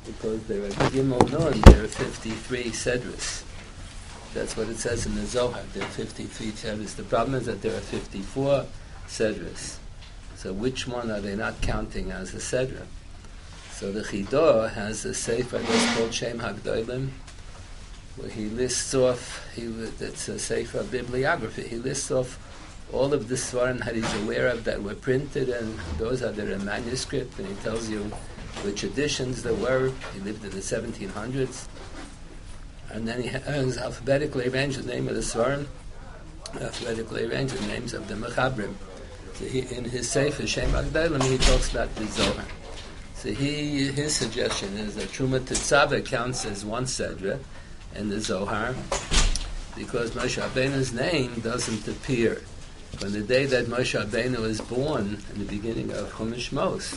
because there are Gimel Nun, there are 53 Sedras. That's what it says in the Zohar. There are 53 Sedras. The problem is that there are 54 Sedras. So which one are they not counting as a Sedra? So the Chidor has a sefer that's called Shem HaGdolim, where he lists off, it's a sefer bibliography, he lists off all of the Svarim that he's aware of that were printed, and those are there in manuscript, and he tells you which editions there were. He lived in the 1700s. And then he has alphabetically arranged the name of the Svarim, alphabetically arranged the names of the Mechabrim. So in his sefer Shem HaGdolim, he talks about the Zohar. So his suggestion is that Truma Tetzaveh counts as one Sedra in the Zohar, because Moshe Rabbeinu's name doesn't appear. From the day that Moshe Rabbeinu was born, in the beginning of Chumash Shmos,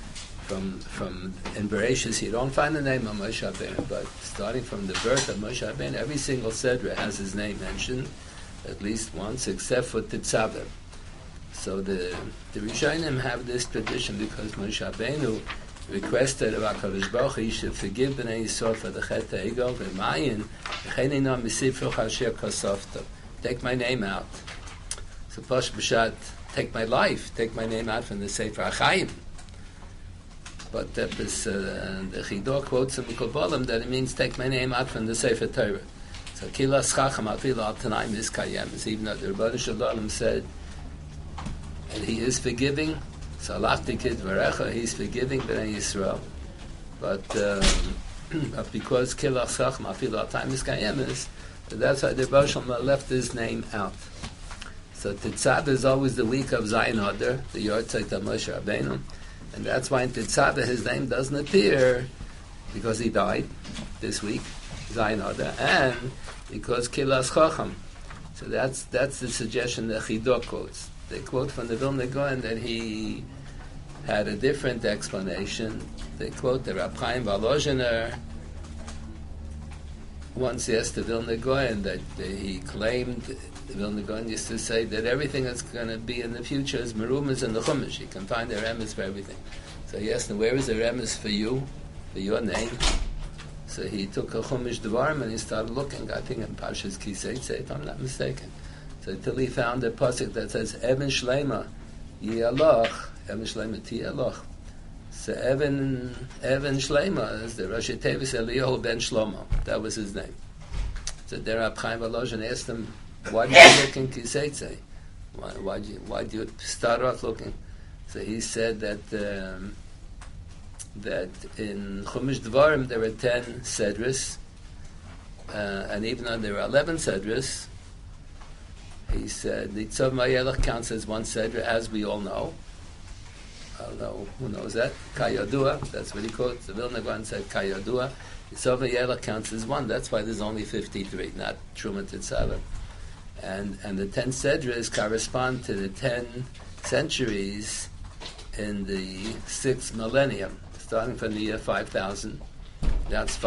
from in Bereshis, you don't find the name of Moshe Rabbeinu, but starting from the birth of Moshe Rabbeinu, every single Sedra has his name mentioned at least once, except for Tetzaveh. So the Rishonim have this tradition because Moshe Rabbeinu requested of HaKadosh Baruch Hu, he should forgive Bnei Yisrael for the Chet HaEgel, V'mayin, V'cheinina Misifruch Asher Kosofta. Take my name out. So Posh B'shat, take my life, take my name out from the Sefer HaChaim. But the Chidor quotes in Kobolim that it means take my name out from the Sefer Torah. So Kilas Chacham Afil Al Tanaim Miskayem, even though the Rebbeinu Shalom said, and he is forgiving, so Alachti Kid Varecha, he's forgiving Bnei Yisrael. But because Kilas Chacham Afil Al Tanaim Miskayem is, that's why the Rebbeinu Shalom left his name out. So Tetzaveh is always the week of Zayin Adar, the Yortzeit of Moshe Rabbeinu, and that's why in Tetzaveh his name doesn't appear, because he died this week, Zayin Adar, and because Kilas Chacham. So that's the suggestion that Chidor quotes. They quote from the Vilna Gaon that he had a different explanation. They quote the Rab Chaim Volozhiner once asked the Vilna Gaon that he claimed, the Vilna Gaon used to say that everything that's going to be in the future is merumas in the Chumash. You can find the remes for everything. So he asked him, where is the remes for you, for your name? So he took a Chumash Devarim and he started looking, I think in Parshas Kiseitze, if I'm not mistaken. So until he found a pasuk that says, Even Shlema Yalach, Even Shlema Tiyalach. So Even Shlema is the Rosh Tevis Eliyahu ben Shlomo. That was his name. So there Rab Chaim Volozhin asked him, why did you look in Kiseitze? Why do you start off looking? So he said that in Chumash Devarim there were 10 Sedras, and even though there were 11 Sedras, he said Nitzav Mayelach counts as one Sedra, as we all know. I don't know who knows that. Kayodua, that's what he quotes. The Vilna Gaon said Kayodua. Nitzav Mayelach counts as one. That's why there's only 53, not Truma Tetzaveh. And the 10 Sedras correspond to the 10 centuries in the 6th millennium, starting from the year 5000. That's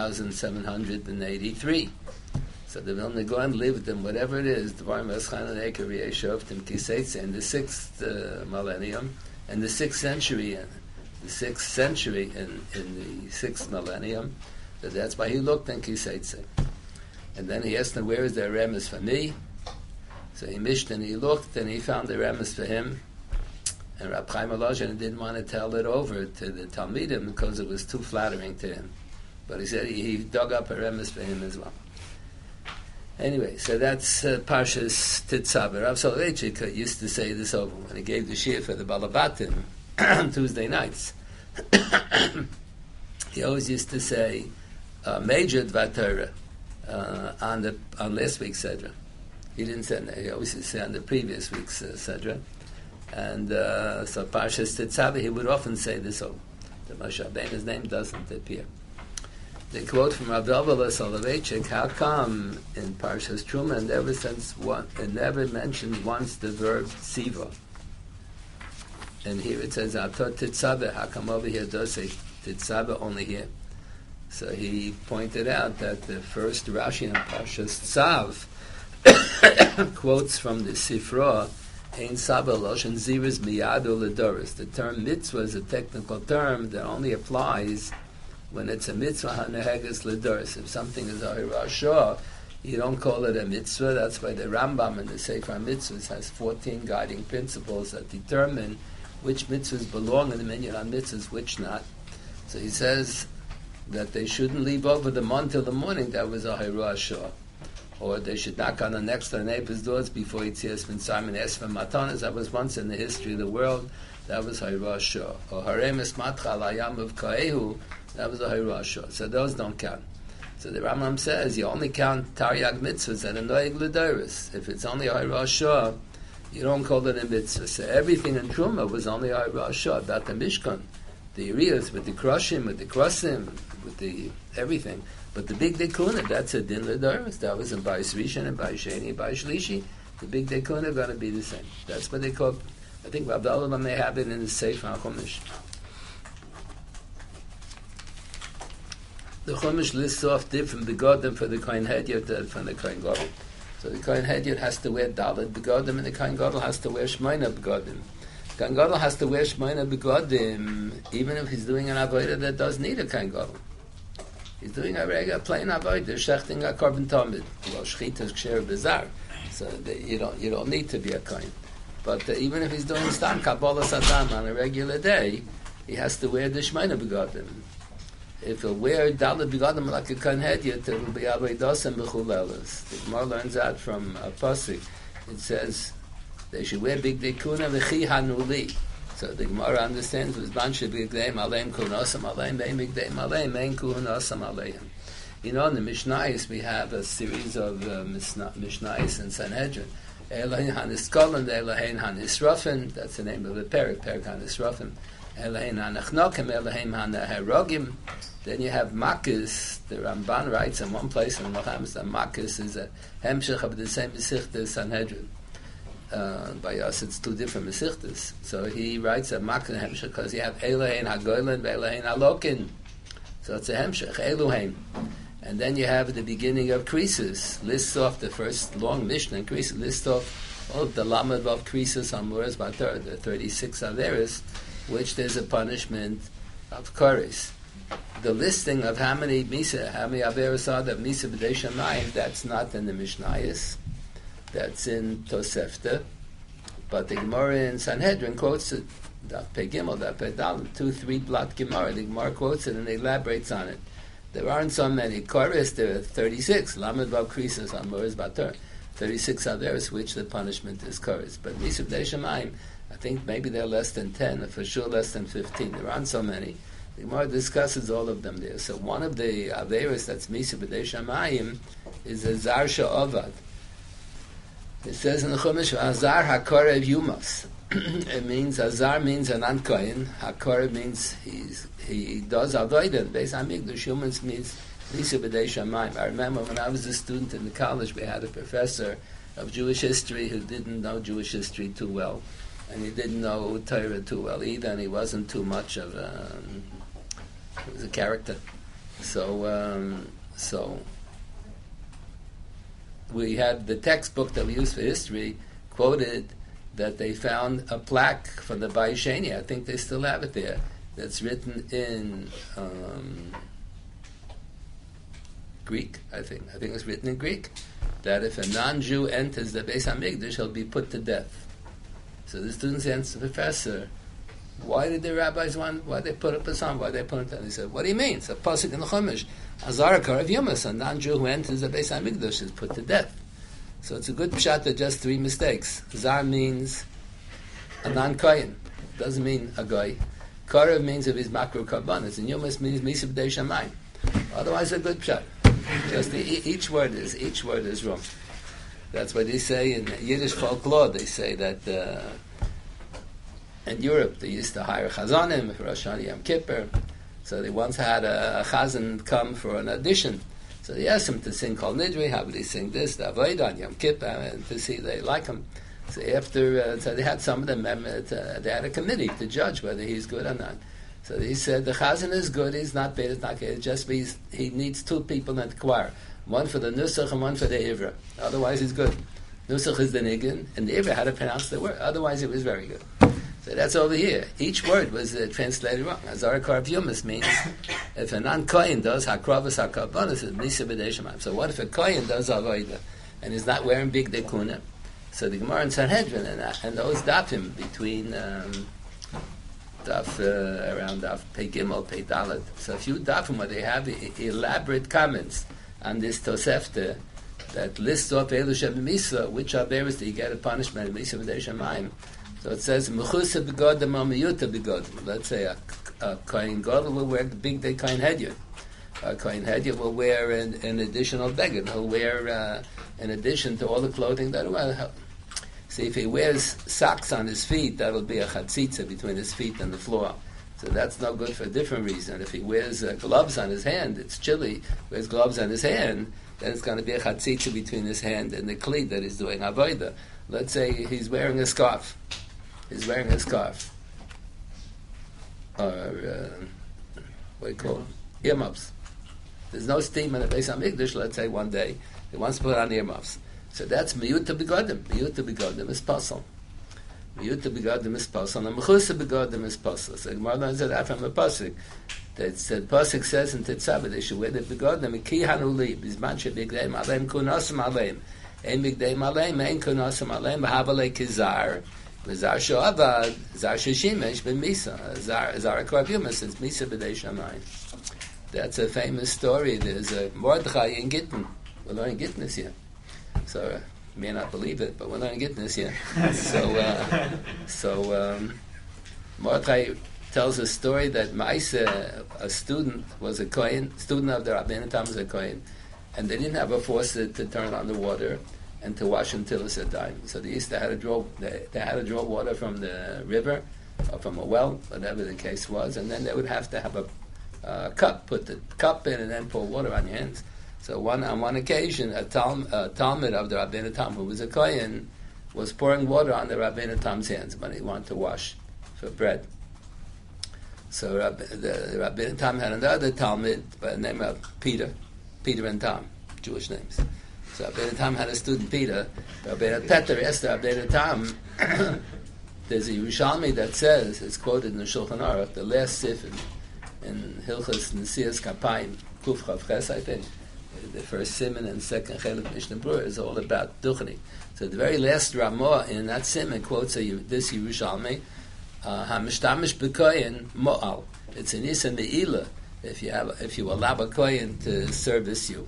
5,783. So the Vilna Gaon lived in whatever it is, Dvarim Eschan Eker Yeshovtim Kiseitze, in the 6th millennium, and the 6th century, in the 6th millennium. So that's why he looked in Kiseitze. And then he asked him, where is there a remes for me? So he mished and he looked and he found the remes for him. And Rab Chaim Volozhin didn't want to tell it over to the Talmidim because it was too flattering to him. But he said he dug up a remes for him as well. Anyway, so that's Parshas Tetzaveh. Rav Soloveitchik used to say this over when he gave the shir for the Balabatim on Tuesday nights. He always used to say Major Dvar Torah on last week's Sedra. He didn't say that. He always used to say on the previous week's Sedra. And so Parshas Tetzaveh, he would often say this over. The Moshe Rabbeinu's name doesn't appear. The quote from Rav Dovah Soloveitchik, how come in Parshas Truma it never mentioned once the verb tziva? And here it says, Atot Tetzaveh, how come over here it does say Tetzaveh only here? So he pointed out that the first Rashi in Parshas Tzav quotes from the Sifra, Ein Saba Loshen Ziris Miyadu Ledoris. The term mitzvah is a technical term that only applies when it's a mitzvah haneheges ledoros. If something is a hirashah, you don't call it a mitzvah. That's why the Rambam in the Sefer Mitzvahs has 14 guiding principles that determine which mitzvahs belong in the minyan on mitzvahs, which not. So he says that they shouldn't leave over the month till the morning. That was a hirashah. Or they should knock on the next door neighbor's doors before Yitzias Mitzrayim and ask for matanas. That was once in the history of the world. That was hirashah. Or haremes matcha layam of kaehu. That was a hirashah. So those don't count. So the Rambam says you only count Taryag mitzvahs and a noeg l'doros. If it's only a hirashah, you don't call it a mitzvah. So everything in Truma was only a hirashah about the Mishkan, the areas with the krushim, with the krasim, with the everything. But the big dekuna, that's a din l'doros. That was in Bayis Rishon and Bayis Sheni and Bayis Shlishi. The big dekuna are going to be the same. That's what they call. I think Rabbi Olam may have it in the Sefer HaChumash. The Chumash lists off different begodim for the Kohen Hedyot than for the Kohen Gadol. So the Kohen Hedyot has to wear Dalet begodim, and the Kohen Gadol has to wear Shmeina begodim. The Kohen Gadol has to wear Shmeina begodim, even if he's doing an avodah that does need a Kohen Gadol. He's doing a regular plain avodah, shechting a korban tamid. Well, shchita is ksher bizarre, so you don't need to be a Kohen. But even if he's doing stam kabbalah satam on a regular day, he has to wear the Shmeina begodim. If he'll wear Dalet begodim like a Kohen Hedyot, it will be avodas and bechulelas. The Gemara learns out from a pasuk. It says they should wear big dekuna v'chi hanuli. So the Gemara understands was banshe bigdeim aleim kunasam aleim bein bigdeim aleim ein kunasam aleim. You know, in the Mishnayos we have a series of Mishnayos in Sanhedrin. Elohein haniskolin, Elohein hanisrafin. That's the name of the perik hanisrafin. Elohein hanachnokim, Elohein hanaherogim. Then you have Makis. The Ramban writes in one place in Mohammed that Makis is a hemshech of the same Mesichta Sanhedrin. By us, it's two different Mesichtas. So he writes a Makis hemshech because you have Elohein hagoylin, Elohein halokin. So it's a hemshech, Elohein. And then you have the beginning of Krisus, lists off the first long Mishnah in Krisus, lists off all of the Lamed of Krisus on Muras Batar, the 36 Averis, which there's a punishment of Koris. The listing of how many Averis are that Misa B'dei Shamayim, that's not in the Mishnayos, that's in Tosefta, but the Gemara in Sanhedrin quotes it, Daf Pei Gimel, Daf Pei Dalet, 2-3 blot Gemara, the Gemara quotes it and elaborates on it. There aren't so many Koris, there are 36, Lamed Vav Krisus on Muras Batar, 36 Averis, which the punishment is Koris. But Misa B'dei Shamayim, I think maybe they're less than 10, or for sure less than 15. There aren't so many. The Gemara discusses all of them there. So one of the Averis that's Misa B'dei Shamayim is a Zar Sha'avad. It says in the Chumash, Azar HaKorev Yumas. It means, Azar means an Ankoyin. HaKorev means he does Avodah. Beis HaMikdash, Yumas means Misa B'dei Shamayim. I remember when I was a student in the college, we had a professor of Jewish history who didn't know Jewish history too well. And he didn't know Torah too well either, and he wasn't too much of he was a character. So we had the textbook that we used for history quoted that they found a plaque for the Bayis Sheni. I think they still have it there. That's written in Greek. I think it's written in Greek that if a non-Jew enters the Beis HaMikdash, he'll be put to death. So the students asked the professor, why did the rabbis why they put up a sign, why they put it down? He said, what do you mean? It's a pasuk in the Chumash. Azar HaKorev Yumas, a non-Jew who enters the Beis HaMikdash is put to death. So it's a good pshat that just 3 mistakes. Zar means a non-kohen. Doesn't mean a guy. Korev means if he's makro karbanis, and Yumas means Misa B'dei Shamayim. Otherwise a good pshat. Just each word is wrong. That's what they say in Yiddish folklore. They say that in Europe they used to hire chazanim for Rosh Hashanah Yom Kippur. So they once had a chazan come for an audition. So they asked him to sing Kol Nidri. How would he sing this? The Avodah on Yom Kippur, and to see they like him. So after, so they had some of them. They had a committee to judge whether he's good or not. So he said the chazan is good. He's not bad. It's not good. It just means he needs 2 people in the choir. One for the Nusach and one for the Ivra. Otherwise, he's good. Nusach is the Niggin, and the Ivra had to pronounce the word. Otherwise, it was very good. So that's over here. Each word was translated wrong. Azara Karvumas means if a non-Kohen does Hakravas HaKarbanos, it's Misa B'dei Shemayim. So what if a Kohen does Avodah and is not wearing big dekuna? So the Gemara in Sanhedrin and those dafim between around daf Pei Gimel, Pei Dalet. So a few dafim where they have elaborate comments on this Tosefta that lists off Elu Shem Misa, which are bearers that you get a punishment in Misa B'dei Shemayim. So it says Mechusa Begodim or Miyuta Begodim. Let's say a Kohen Gadol will wear the big day Kohen Hedyot. A Kohen Hedyot will wear an additional beggar. He'll wear in addition to all the clothing that will. See, if he wears socks on his feet, that'll be a chatzitza between his feet and the floor. So that's no good for a different reason. If he wears gloves on his hand, it's chilly. Wears gloves on his hand, then it's going to be a chatzitza between his hand and the kli that he's doing avodah. Let's say he's wearing a scarf. He's wearing a scarf. Or, what do you call them? Earmuffs. There's no steam in the Beis HaMikdash, let's say one day. He wants to put on earmuffs. So that's Miyuta Begodim. Miyuta Begodim is Pasal. Miyuta Begodim is Pasal. And Mechusa Begodim is Pasal. So Gemara learns that from a Pasuk. The Pasuk says in Tetzaveh, they should wear the Begodim. Ki hanuli, bizman shebigdeim aleim kunasim aleim. Ein bigdeim aleim, ein kunasim aleim, v'havalei kizar. Zar Shoavad, Zar Sheshimesh, ben Misa, Zar Karvumas, it's Misa B'dei Shamayim. That's a famous story. There's a Mordechai in Gittin. We're learning Gittin this year. So, you may not believe it, but we're learning Gittin this year. So Mordechai tells a story that Maisa, a student, was a Kohen, student of the Rabbeinu Tam was a Kohen, and they didn't have a faucet to turn on the water and to wash until it's a time. So they had to draw water from the river or from a well, whatever the case was, and then they would have to have a cup, put the cup in and then pour water on your hands. So on one occasion, a Talmud of the Rabbeinu Tam, who was a Kohen, was pouring water on the Rabbeinu Tam's hands when he wanted to wash for bread. So the Rabbeinu Tam had another Talmud by the name of Peter and Tom, Jewish names. So Rabbeinu Tam had a student, Peter. Rabbeinu Peter asked Rabbeinu Tam, there's a Yerushalmi that says, it's quoted in the Shulchan Aruch, the last sif in Hilchos Nesias Kapayim, Kuf Chav Ches, I think, the first siman and second Chelik Mishnah Berurah is all about Duchni. So the very last Ramah in that siman quotes this Yerushalmi, HaMishtamish B'Koyin Mo'al. It's an Isa Me'ila if you allow a Koyin to service you.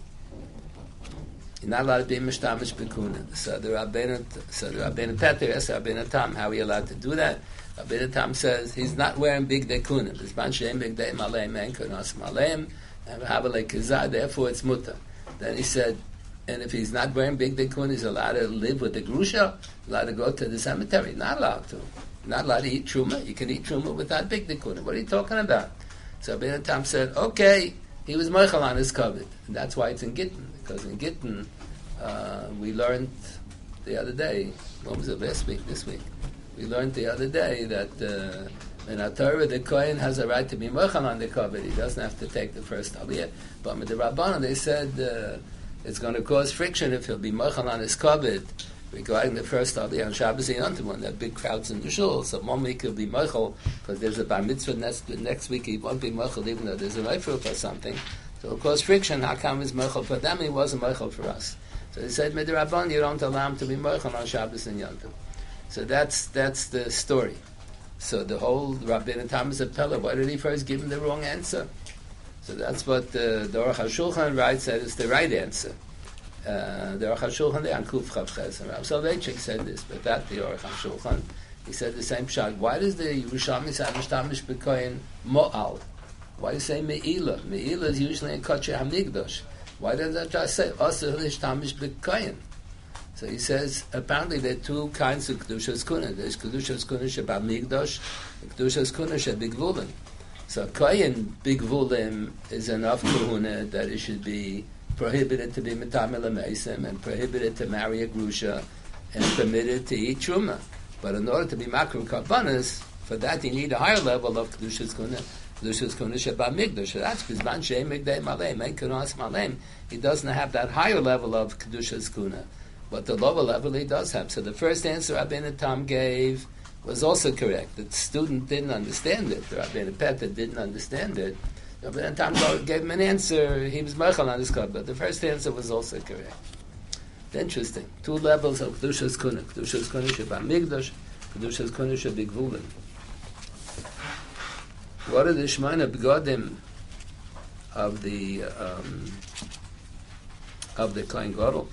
You're not allowed to be mishtamish b'kuna. So the Rabbeinu Peter asked Rabbeinu Tam, how are you allowed to do that? Rabbeinu Tam says he's not wearing big dekuna. B'zman she'en big dey maleim en kunas maleim and v'havalei kizah. Therefore, it's mutter. Then he said, and if he's not wearing big dekuna, he's allowed to live with the grusha, allowed to go to the cemetery. Not allowed to. Not allowed to eat truma. You can eat truma without big dekuna. What are you talking about? So Rabbeinu Tam said, okay. He was moichel on his covet, and that's why it's in Gittin. Because in Gittin, we learned the other day. What was it? Last week? This week? We learned the other day that in our Torah, the Kohen has a right to be moichel on the covet. He doesn't have to take the first aliyah. But with the Rabbanan, they said it's going to cause friction if he'll be moichel on his covet regarding the first aliyah on Shabbos and Yom Tov when there are big crowds in the shul. So 1 week he'll be moichel because there's a bar mitzvah. Next week he won't be moichel even though there's a reifruf or something. So it'll cause friction. How come he's moichel for them? He wasn't moichel for us. So he said, Midrabban, you don't allow him to be moichel on Shabbos and Yom Tov. So that's the story. So the whole Rabbeinu Tam is a Pella. Why did he first give him the wrong answer? So that's what the Aruch HaShulchan writes that is the right answer. The Aruch HaShulchan, the Ankuf Chav Ches, and Rav Soloveitchik said this, but that the Aruch HaShulchan, he said the same shot. Why does the Yerushalmi say Mishtamish B'Koyin Mo'al? Why do you say Me'ila? Me'ila is usually in Kodesh HaMikdash. Why does that just say Asur Mishtamish B'Koyin? So he says, apparently there are two kinds of Kedushas Kuna. There's Kedushas Kuna Sheba Migdash, and Kedushas Kuna Sheba Bigvulim. So Koyin Bigvulim is enough Kahuna that it should be prohibited to be Metamel Meisim and prohibited to marry a Grusha and permitted to eat Truma. But in order to be Makru Karbanas, for that you need a higher level of Kedushas Kuna. Kedushas Kuna Sheba Migdash. So that's Bizman Shei Migdei Malem, Ein Kunas Malem. He doesn't have that higher level of Kedushas Kuna. But the lower level he does have. So the first answer Rabbeinu Tam gave was also correct. The student didn't understand it. The Rabbeinu Peta didn't understand it. But then Tam gave him an answer. He was meichel on his club, but the first answer was also correct. Interesting. Two levels of Kedushas Kuna. Kedushas Kuna Shebamigdash, Kedushas Kuna Shebigvulim. What are the Shemona Begodim of the Kohen Gadol?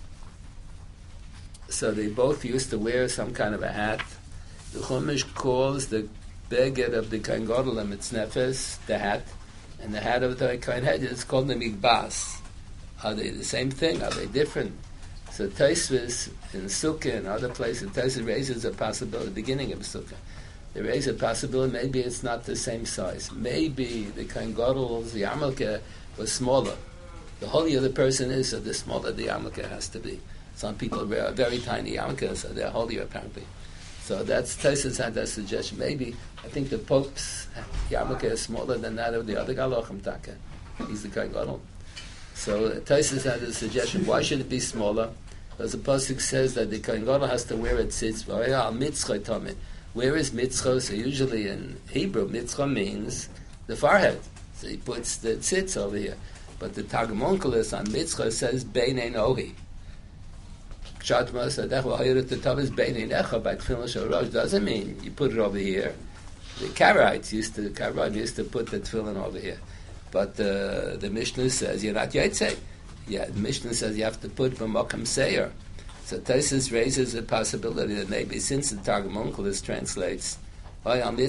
So they both used to wear some kind of a hat. The Chumash calls the beged of the Kohen Gadol a mitznefes, the hat, and the hat of the Kohen Head is called the migbas. Are they the same thing? Are they different? So Tosfos in Sukkah and other places, Tosfos raises a possibility, the beginning of Sukkah. They raise a possibility, maybe it's not the same size. Maybe the Kohen Gadol's yarmulke was smaller. The holier the person is, so the smaller the yarmulke has to be. Some people wear a very tiny yarmulke, so they're holier apparently. So that's Tosfos had that suggestion. Maybe, I think the Pope's yarmulke is smaller than that of the other Galachim Taka. He's the Kohen Gadol. So Tosfos had a suggestion, why should it be smaller? Because the pasuk says that the Kohen Gadol has to wear a tzitz. Where is mitzvah? So usually in Hebrew, mitzvah means the forehead. So he puts the tzitz over here. But the Targum Onkelos on mitzvah says beinei nohi. Shatma sadech v'hayir tetav is beinei necha by tefillin shel rosh doesn't mean you put it over here. The Karaites used to put the tefillin over here. But the Mishnah says you're not yaitze. Yeah, the Mishnah says you have to put b'makam seir. So Tosfos raises a possibility that maybe since the Targum Onkelos translates maybe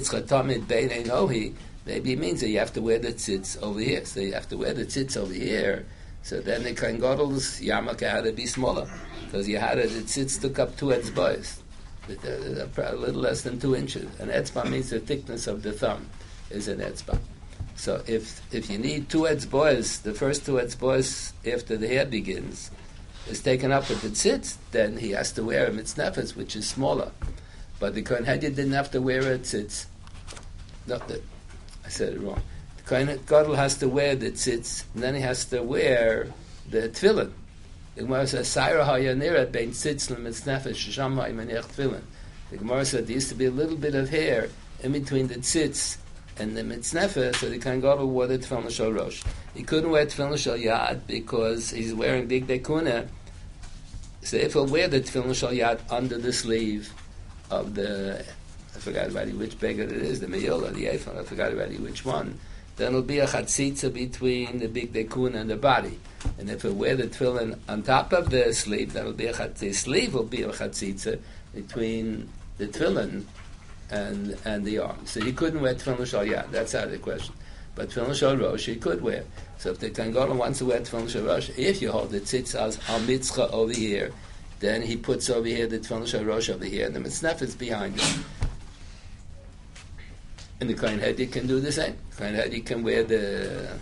it means that you have to wear the tzitz over here. So you have to wear the tzitz over here. So then the Kohen Gadol's yarmulke had to be smaller because the tzitz took up 2 etzba'os, a little less than 2 inches. An etzba means the thickness of the thumb is an etzba. So if you need 2 etzba'os, the first 2 etzba'os after the hair begins is taken up with the tzitz, then he has to wear a mitznefes, which is smaller. But the Kohen Hedyot didn't have to wear a tzitz. No, I said it wrong. The Kohen Gadol has to wear the tzitz, and then he has to wear the tefillin. The Gemara says, "Saira hayanira bein tzitz lemitznefes shesham ha'imaniach tefillin." The Gemara said there used to be a little bit of hair in between the tzitz and the mitznefes, so the Kohen Gadol wore the tefillin shel rosh. He couldn't wear tefillin shel yad because he's wearing big dekuna. So if he'll wear the tefillin shel yad under the sleeve of the, I forgot already which beggar it is, the meyil or the ephod, I forgot already which one, then it'll be a chatzitza between the big dekuna and the body. And if he'll wear the tefillin on top of the sleeve, that'll be a chatzitza. The sleeve will be a chatzitza between the tefillin and the arm. So he couldn't wear tefillin shel yad. That's out of the question. But tefillin shel rosh he could wear. So if the Kohen Gadol wants to wear tefillin shel rosh, if you hold the tzitz as al mitzvah over here, then he puts over here the tefillin shel rosh over here, and the mitznef is behind it. And the Kohen Hedyot can do the same. The Kohen Hedyot can wear the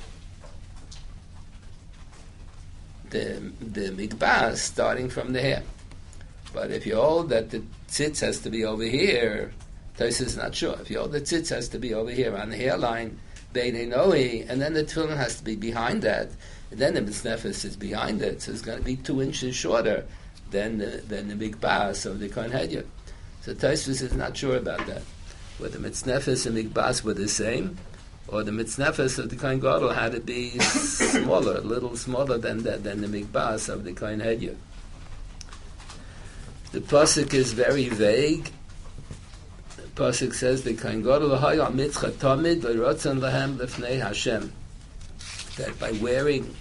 mikbas starting from the hair. But if you hold that the tzitz has to be over here, Tosfos is not sure. If you hold the tzitz has to be over here on the hairline, beinei nohi, and then the tefillin has to be behind that, and then the mitznefes is behind it, so it's going to be 2 inches shorter than the mikbas of the Kohen Hedyot. So Tosfos is not sure about that. Whether mitznefes and mikbas were the same, or the mitznefes of the Kohen Gadol had to be smaller, a little smaller than the mikbas of the Kohen Hedyot. The pasuk is very vague. The pasuk says the Kohen Gadol haya mitzcha tamid v'rotzon lahem lefnei Hashem. That by wearing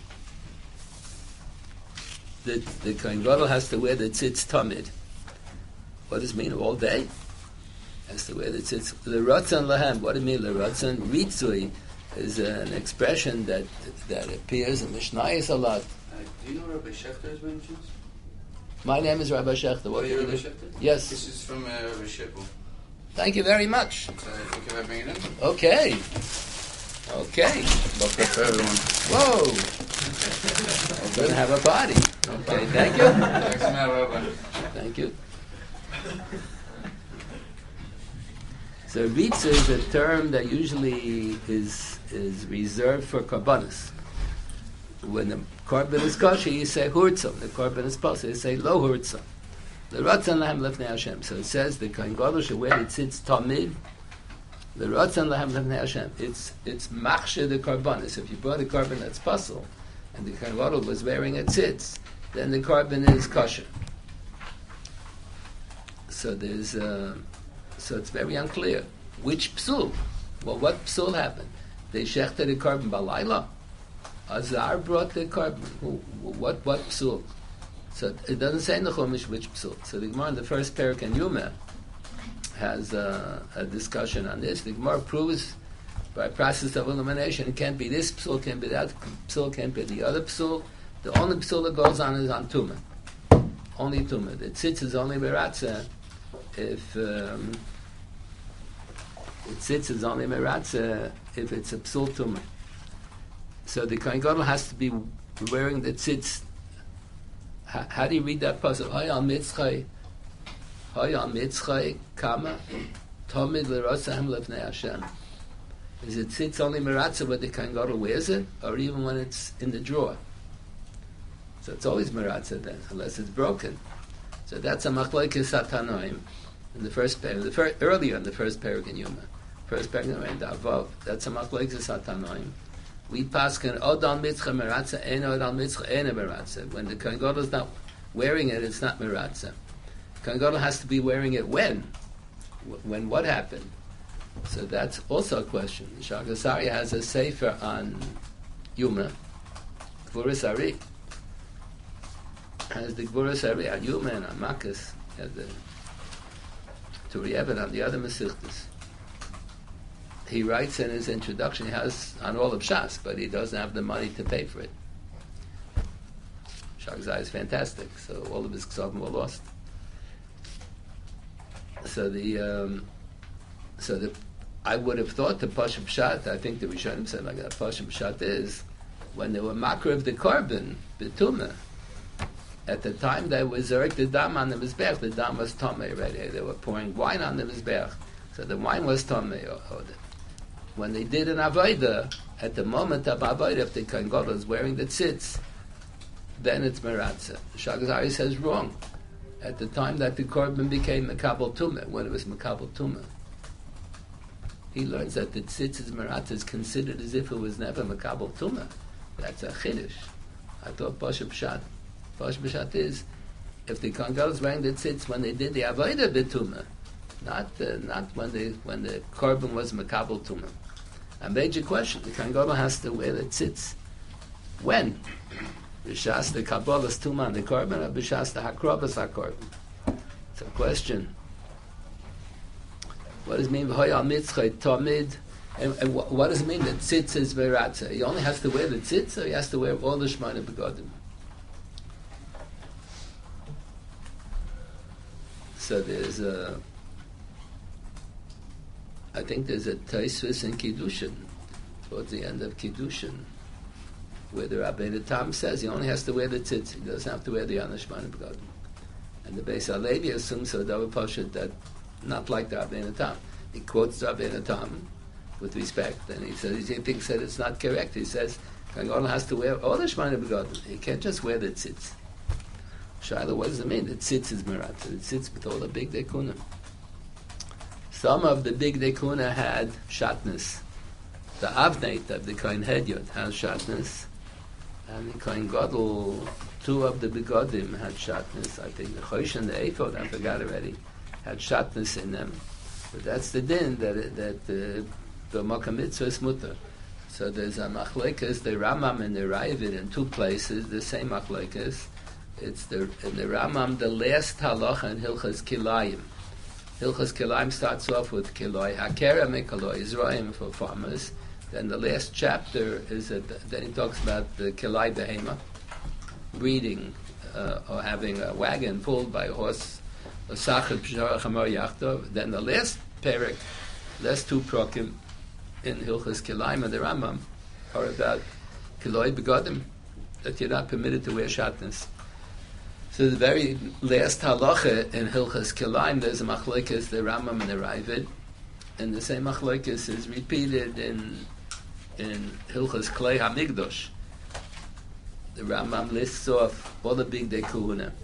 the Kohen Gadol has to wear the tzitz tamid. What does it mean? All day? Has to wear the tzitz. L'rotzon lahem. What do you mean l'rotzon? Ritzui is an expression that appears in Mishnayos a lot. Do you know Rabbi Shechter's mentions? My name is Rabbi Shechter. What do you do? Yes. This is from Rabbi Shippo. Thank you very much. Can I bring it in? Okay. Welcome for everyone. Whoa. We're going to have a party. Okay, thank you. Thank you. So Ritza is a term that usually is reserved for Karbanis. When the Korban is kosher, you say Hurtzah. The Korban is posel, you say Lo Hurtzah. L'rotzan lahem lefnei Hashem. So it says the Kohen Gadol should wear the tzitz tamid. L'rotzan lahem lefnei Hashem. It's machsheh the karbanis. If you brought a carbon that's puzzle, and the Kohen Gadol was wearing a tzitz, then the carbon is kosher. So there's so it's very unclear which psul. Well, what psul happened? They shechted the carbon balayla. Azar brought the carbon. What psul? So it doesn't say in the Chumash which psul. So the Gemara in the first parak in Yuma has a discussion on this. The Gemara proves by process of elimination it can't be this psul, can't be that psul, can't be the other psul. The only psul that goes on is on tumah. Only tumah. The tzitz is only meratza if it tzitz is only meratza if it's a psul tumah. So the Kohen Gadol has to be wearing the tzitz. How do you read that pasuk? Hayal mitzchay, kama, tomid l'rosahem lefnei Hashem. Is it tzitz only meratza when the Kohen Gadol wears it, or even when it's in the drawer? So it's always meratza then, unless it's broken. So that's a machlokes hatanoim in the first parak. Earlier in the first parak in Yuma, first parak in Davav. That's a machlokes hatanoim. We paskin odal mitzcha meratza, ein odal mitzcha ein meratza. When the Kohen Gadol is not wearing it, it's not meratza. Kohen Gadol has to be wearing it when? When what happened? So that's also a question. Shagas Aryeh has a sefer on Yuma, Gvuras Ari. Has the Gvuras Ari on Yuma and on Makkas, and the Turei Even on the other Mesichtas. He writes in his introduction, he has on all of Shas, but he doesn't have the money to pay for it. Shagzai is fantastic, so all of his ksavim were lost. So I would have thought the Pashim Pshat, I think the Rishonim said like that, Pashim Pshat is, when they were makar of the carbon, B'tumah, at the time they were zerek the dam on the Mizbech, the dam was Tomei already. They were pouring wine on the Mizbech, so the wine was Tomei. When they did an Avodah, at the moment of Avodah, if the Kohen Gadol is wearing the tzitz, then it's Meratza. Shagas Aryeh says wrong. At the time that the Korban became Mekabel Tumah, when it was Mekabel Tumah, he learns that the tzitz is Meratza is considered as if it was never Mekabel Tumah. That's a Chiddush. I thought Pasha Pshat. Pasha Pshat is, if the Kohen Gadol is wearing the tzitz when they did the Avodah B'Tumah, not when the Korban was Mekabel Tumah. A major question. The Kohen Gadol has to wear the tzitz. When? B'shas the Kabbalah's Tumah on the Korban, or b'shas the Hakrobas HaKorban? It's a question. What does it mean? V'hoyal mitzchay tamid. And what does it mean that tzitz is veratza? He only has to wear the tzitz, or he has to wear all the shmona begodim? So there's I think there's a Taisvis in Kiddushin, towards the end of Kiddushin, where the Rabbeinu Tam says he only has to wear the tzitz, he doesn't have to wear the Anashman Begodim. And the Beis Halevi assumes so Davar Pasha that not like the Rabbeinu Tam. He quotes the Rabbeinu Tam with respect, and he says he thinks that it's not correct. He says Kohen Gadol has to wear all the Shmona Begodim. He can't just wear the tzitz. Shaila, what does it mean? The tzitz is meratza. The tzitz with all the big dekunim. Some of the big dekuna had shatnez. The avneit of the Kohen Hedyot has shatnez, and the Kohen Gadol, two of the begodim had shatnez. I think the Chosh and the Ephod, I forgot already, had shatnez in them. But that's the din that the Makom Mitzvah is mutter. So there's a machlekes, the Ramam and the Ravid in two places, the same machlekes. It's in the Ramam, the last halacha in Hilchas Kilayim. Hilchas Kilayim starts off with Kiloi, Hakera Mekaloi, Israel for farmers. Then the last chapter is then he talks about the Kilai Behema, breeding or having a wagon pulled by a horse, a Sachet Pshara Chamor Yachtov. Then the last parak, last two prokim in Hilchas Kilayim and the Rambam are about Kiloi Begodim, that you're not permitted to wear shatnez. So the very last halacha in Hilchas Kilayim, there's a machlokes, the Rambam and the Ravid, and the same machlokes is repeated in Hilchas Klei HaMikdosh. The Rambam lists off all the big dekuna.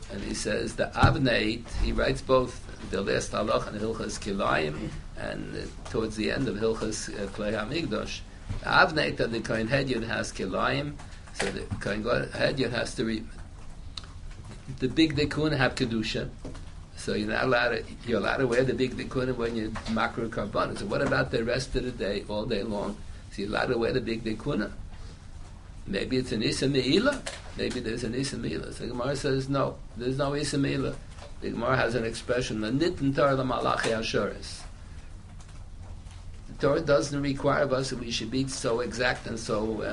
And he says the Avneit, he writes both the last halach and Hilchas Kilayim, and towards the end of Hilchas Klei HaMikdash, the Avneit of the Kohen Hedyot has Kilayim, so the Kohen Hedyot has to read. The big dekuna have kedusha, so you're allowed to wear the big dekuna when you're makro karbanos. So what about the rest of the day, all day long? So you're allowed to wear the big dekuna. Maybe it's an Isa Me'ila. Maybe there's an Isa Me'ila. So the Gemara says no, there's no Isa Me'ila. The Gemara has an expression, the Nitin Torah Malachi Asheres. The Torah doesn't require of us that we should be so exact and so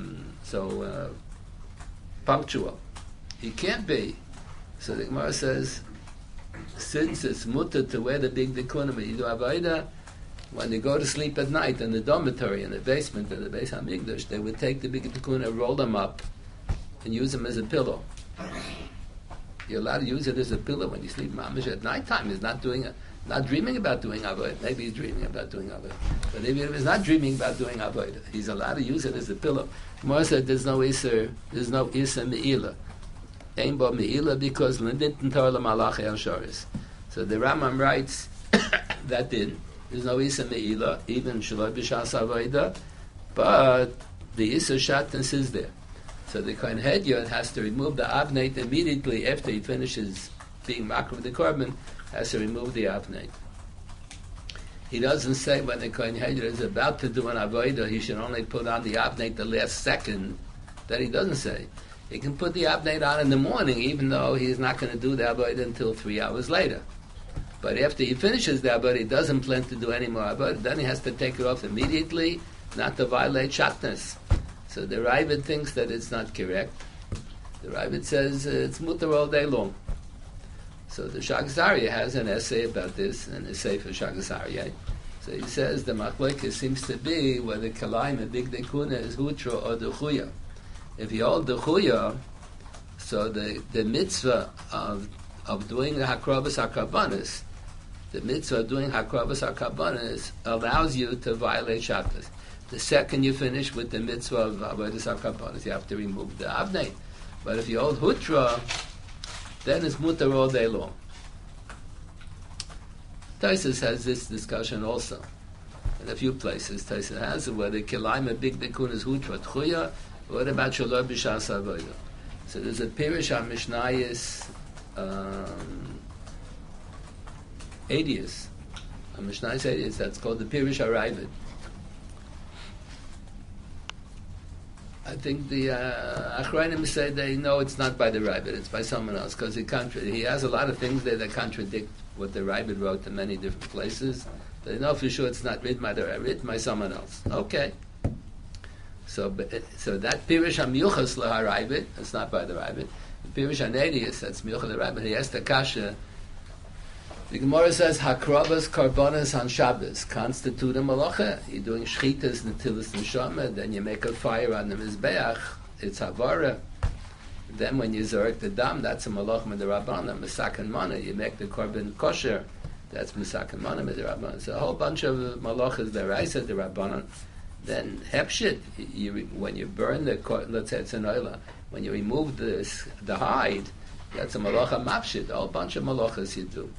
punctual. He can't be. So the Gemara says, since it's mutter to wear the big dekuna when you do avodah, when they go to sleep at night in the dormitory, in the basement, in the Beis HaMikdash, they would take the big dekuna, roll them up, and use them as a pillow. You're allowed to use it as a pillow when you sleep. Mamish at nighttime is not dreaming about doing avodah. Maybe he's dreaming about doing avodah, but if he's not dreaming about doing avodah, he's allowed to use it as a pillow. Gemara said there's no iser me'ila. Ein bo me'ila because l'nitten Torah l'malachi al-shoris. So the Rambam writes that there's no isa me'ila, even shaloi b'shas avodah, but the isa shatnez is there. So the Kohen Hedyot has to remove the avneit immediately after he finishes being makro with the korban, has to remove the avneit. He doesn't say when the Kohen Hedyot is about to do an avodah, he should only put on the avneit the last second. That he doesn't say. He can put the avneit on in the morning, even though he's not going to do the avodah until 3 hours later. But after he finishes the avodah, he doesn't plan to do any more avodah. Then he has to take it off immediately, not to violate shatnez. So the Ravid thinks that it's not correct. The Ravid says it's mutter all day long. So the Shagas Aryeh has an essay about this, an essay for Shagas Aryeh. So he says the machlokes seems to be whether kalayim and big dekuna is hutra or duchuya. If you hold the chuya, so the mitzvah of doing the hakrabas hakarbanis, the mitzvah of doing hakrabas hakarbanis allows you to violate Shabbos. The second you finish with the mitzvah of avodas hakarbanis, you have to remove the avnei. But if you hold hutra, then it's mutar all day long. Taisus has this discussion also. In a few places, Taisus has it whether kilayim a big dekun is hutra tchuya. What about Shalom B'Shas Avodah? So there's a Pirish on Mishnayos 80s. On Mishnayos 80s, that's called the Pirish HaRavid. I think the Achrayim say they know it's not by the Ravid, it's by someone else, because he has a lot of things there that contradict what the Ravid wrote in many different places. They know for sure it's not written by the Ravid, written by someone else. Okay. So that Pirish HaMiyuchas LaHaRavid, it's not by the Ravid. The Pirish HaNedius, that's Miyuchas LaHaRavid, he asked the Kasha. The Gemara says, Hakrabas Karbonas on Shabbos constitute a malacha. You're doing shchitas, netilas, neshama, then you make a fire on the Mizbeach, it's Havara. Then when you zorek the dam, that's a malacha mid'Rabbanan, Misakan Mana. You make the korban kosher, that's Misakan Mana mid'Rabbanan. So a whole bunch of malachas deraisa d'Rabbanan. Then hepshit, when you burn the, let's say it's an oila, when you remove the hide, that's a malacha mapshit, a whole bunch of malachas you do.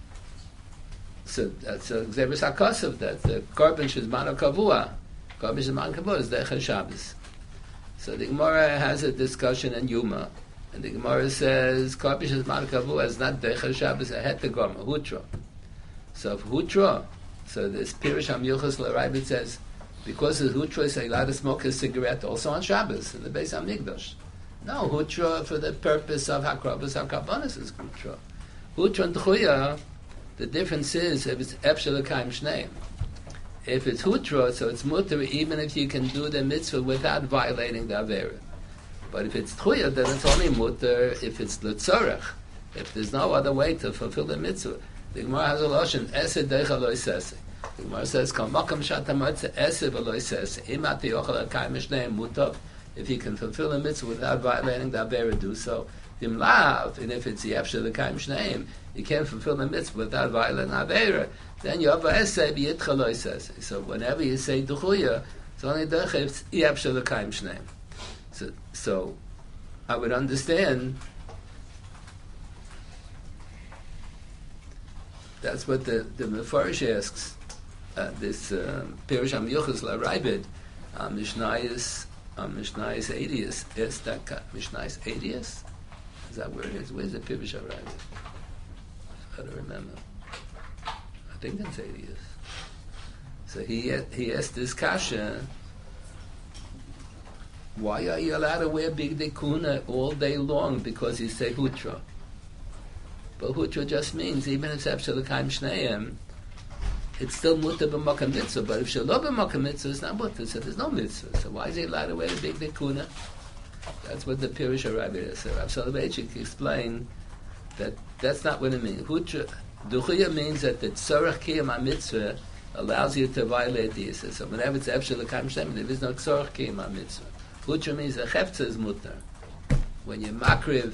So that's a Gzeres HaKosav, that the korban shizmano kavua, korban shizmano kavua is Dechel Shabbos. So the Gemara has a discussion in Yuma, and the Gemara says korban shizmano kavua is not Dechel Shabbos, a het gorma, hutra. So if hutra, so this Pirish HaMiyuchas LaRavid says, because of hutra is allowed to smoke a cigarette also on Shabbos in the Beis HaMikdash. No, hutra for the purpose of hakrabas hakarbanis is hutra. Hutra and tchuya, the difference is if it's efshel l'kaim shneim. If it's hutra, so it's mutter even if you can do the mitzvah without violating the avera. But if it's tchuya, then it's only mutter if it's l'tzorech. If there's no other way to fulfill the mitzvah. The Gemara has a lashon esed deicha lo isese. The Gemara says, "Kol makam shatamotze esed v'lo isese." Imat yochel l'kaim shneim mutar. If he can fulfill a mitzvah without violating the avera, do so. Dimlav, and if it's the efshel l'kaim shneim, you can't fulfill the mitzvah without violating avera. Then you have a esed b'yitcha lo isese. So whenever you say duchuya, it's only if it's efshel l'kaim shneim. So I would understand That's what the Mefarish asks. This Pirush HaMiyuchas LaRaibid, Mishnayos 80th. Is that Mishnayos 80th? Is that where it is? Where's the Pirush HaRaibid? I don't remember. I think that's 80th. So he asked this kasha, why are you allowed to wear big dekuna all day long? Because you say hutra. But hutra just means, even if it's L'Kayim Shneim, it's still mutter b'makam mitzvah. But if shelo b'makam mitzvah, it's not mutter. So there's no mitzvah. So why is he allowed to wear the big dekuna? That's what the Pirush HaRabbit is. So Rav Soloveitchik explained that that's not what it means. Hutra, duchia means that the tzorach kiyam ha-mitzvah allows you to violate the Yisra. So whenever it's Efshel L'Kayim Shneim, there is no tzorach kiyam ha-mitzvah. Hutra means the chefza is mutter. When you makriv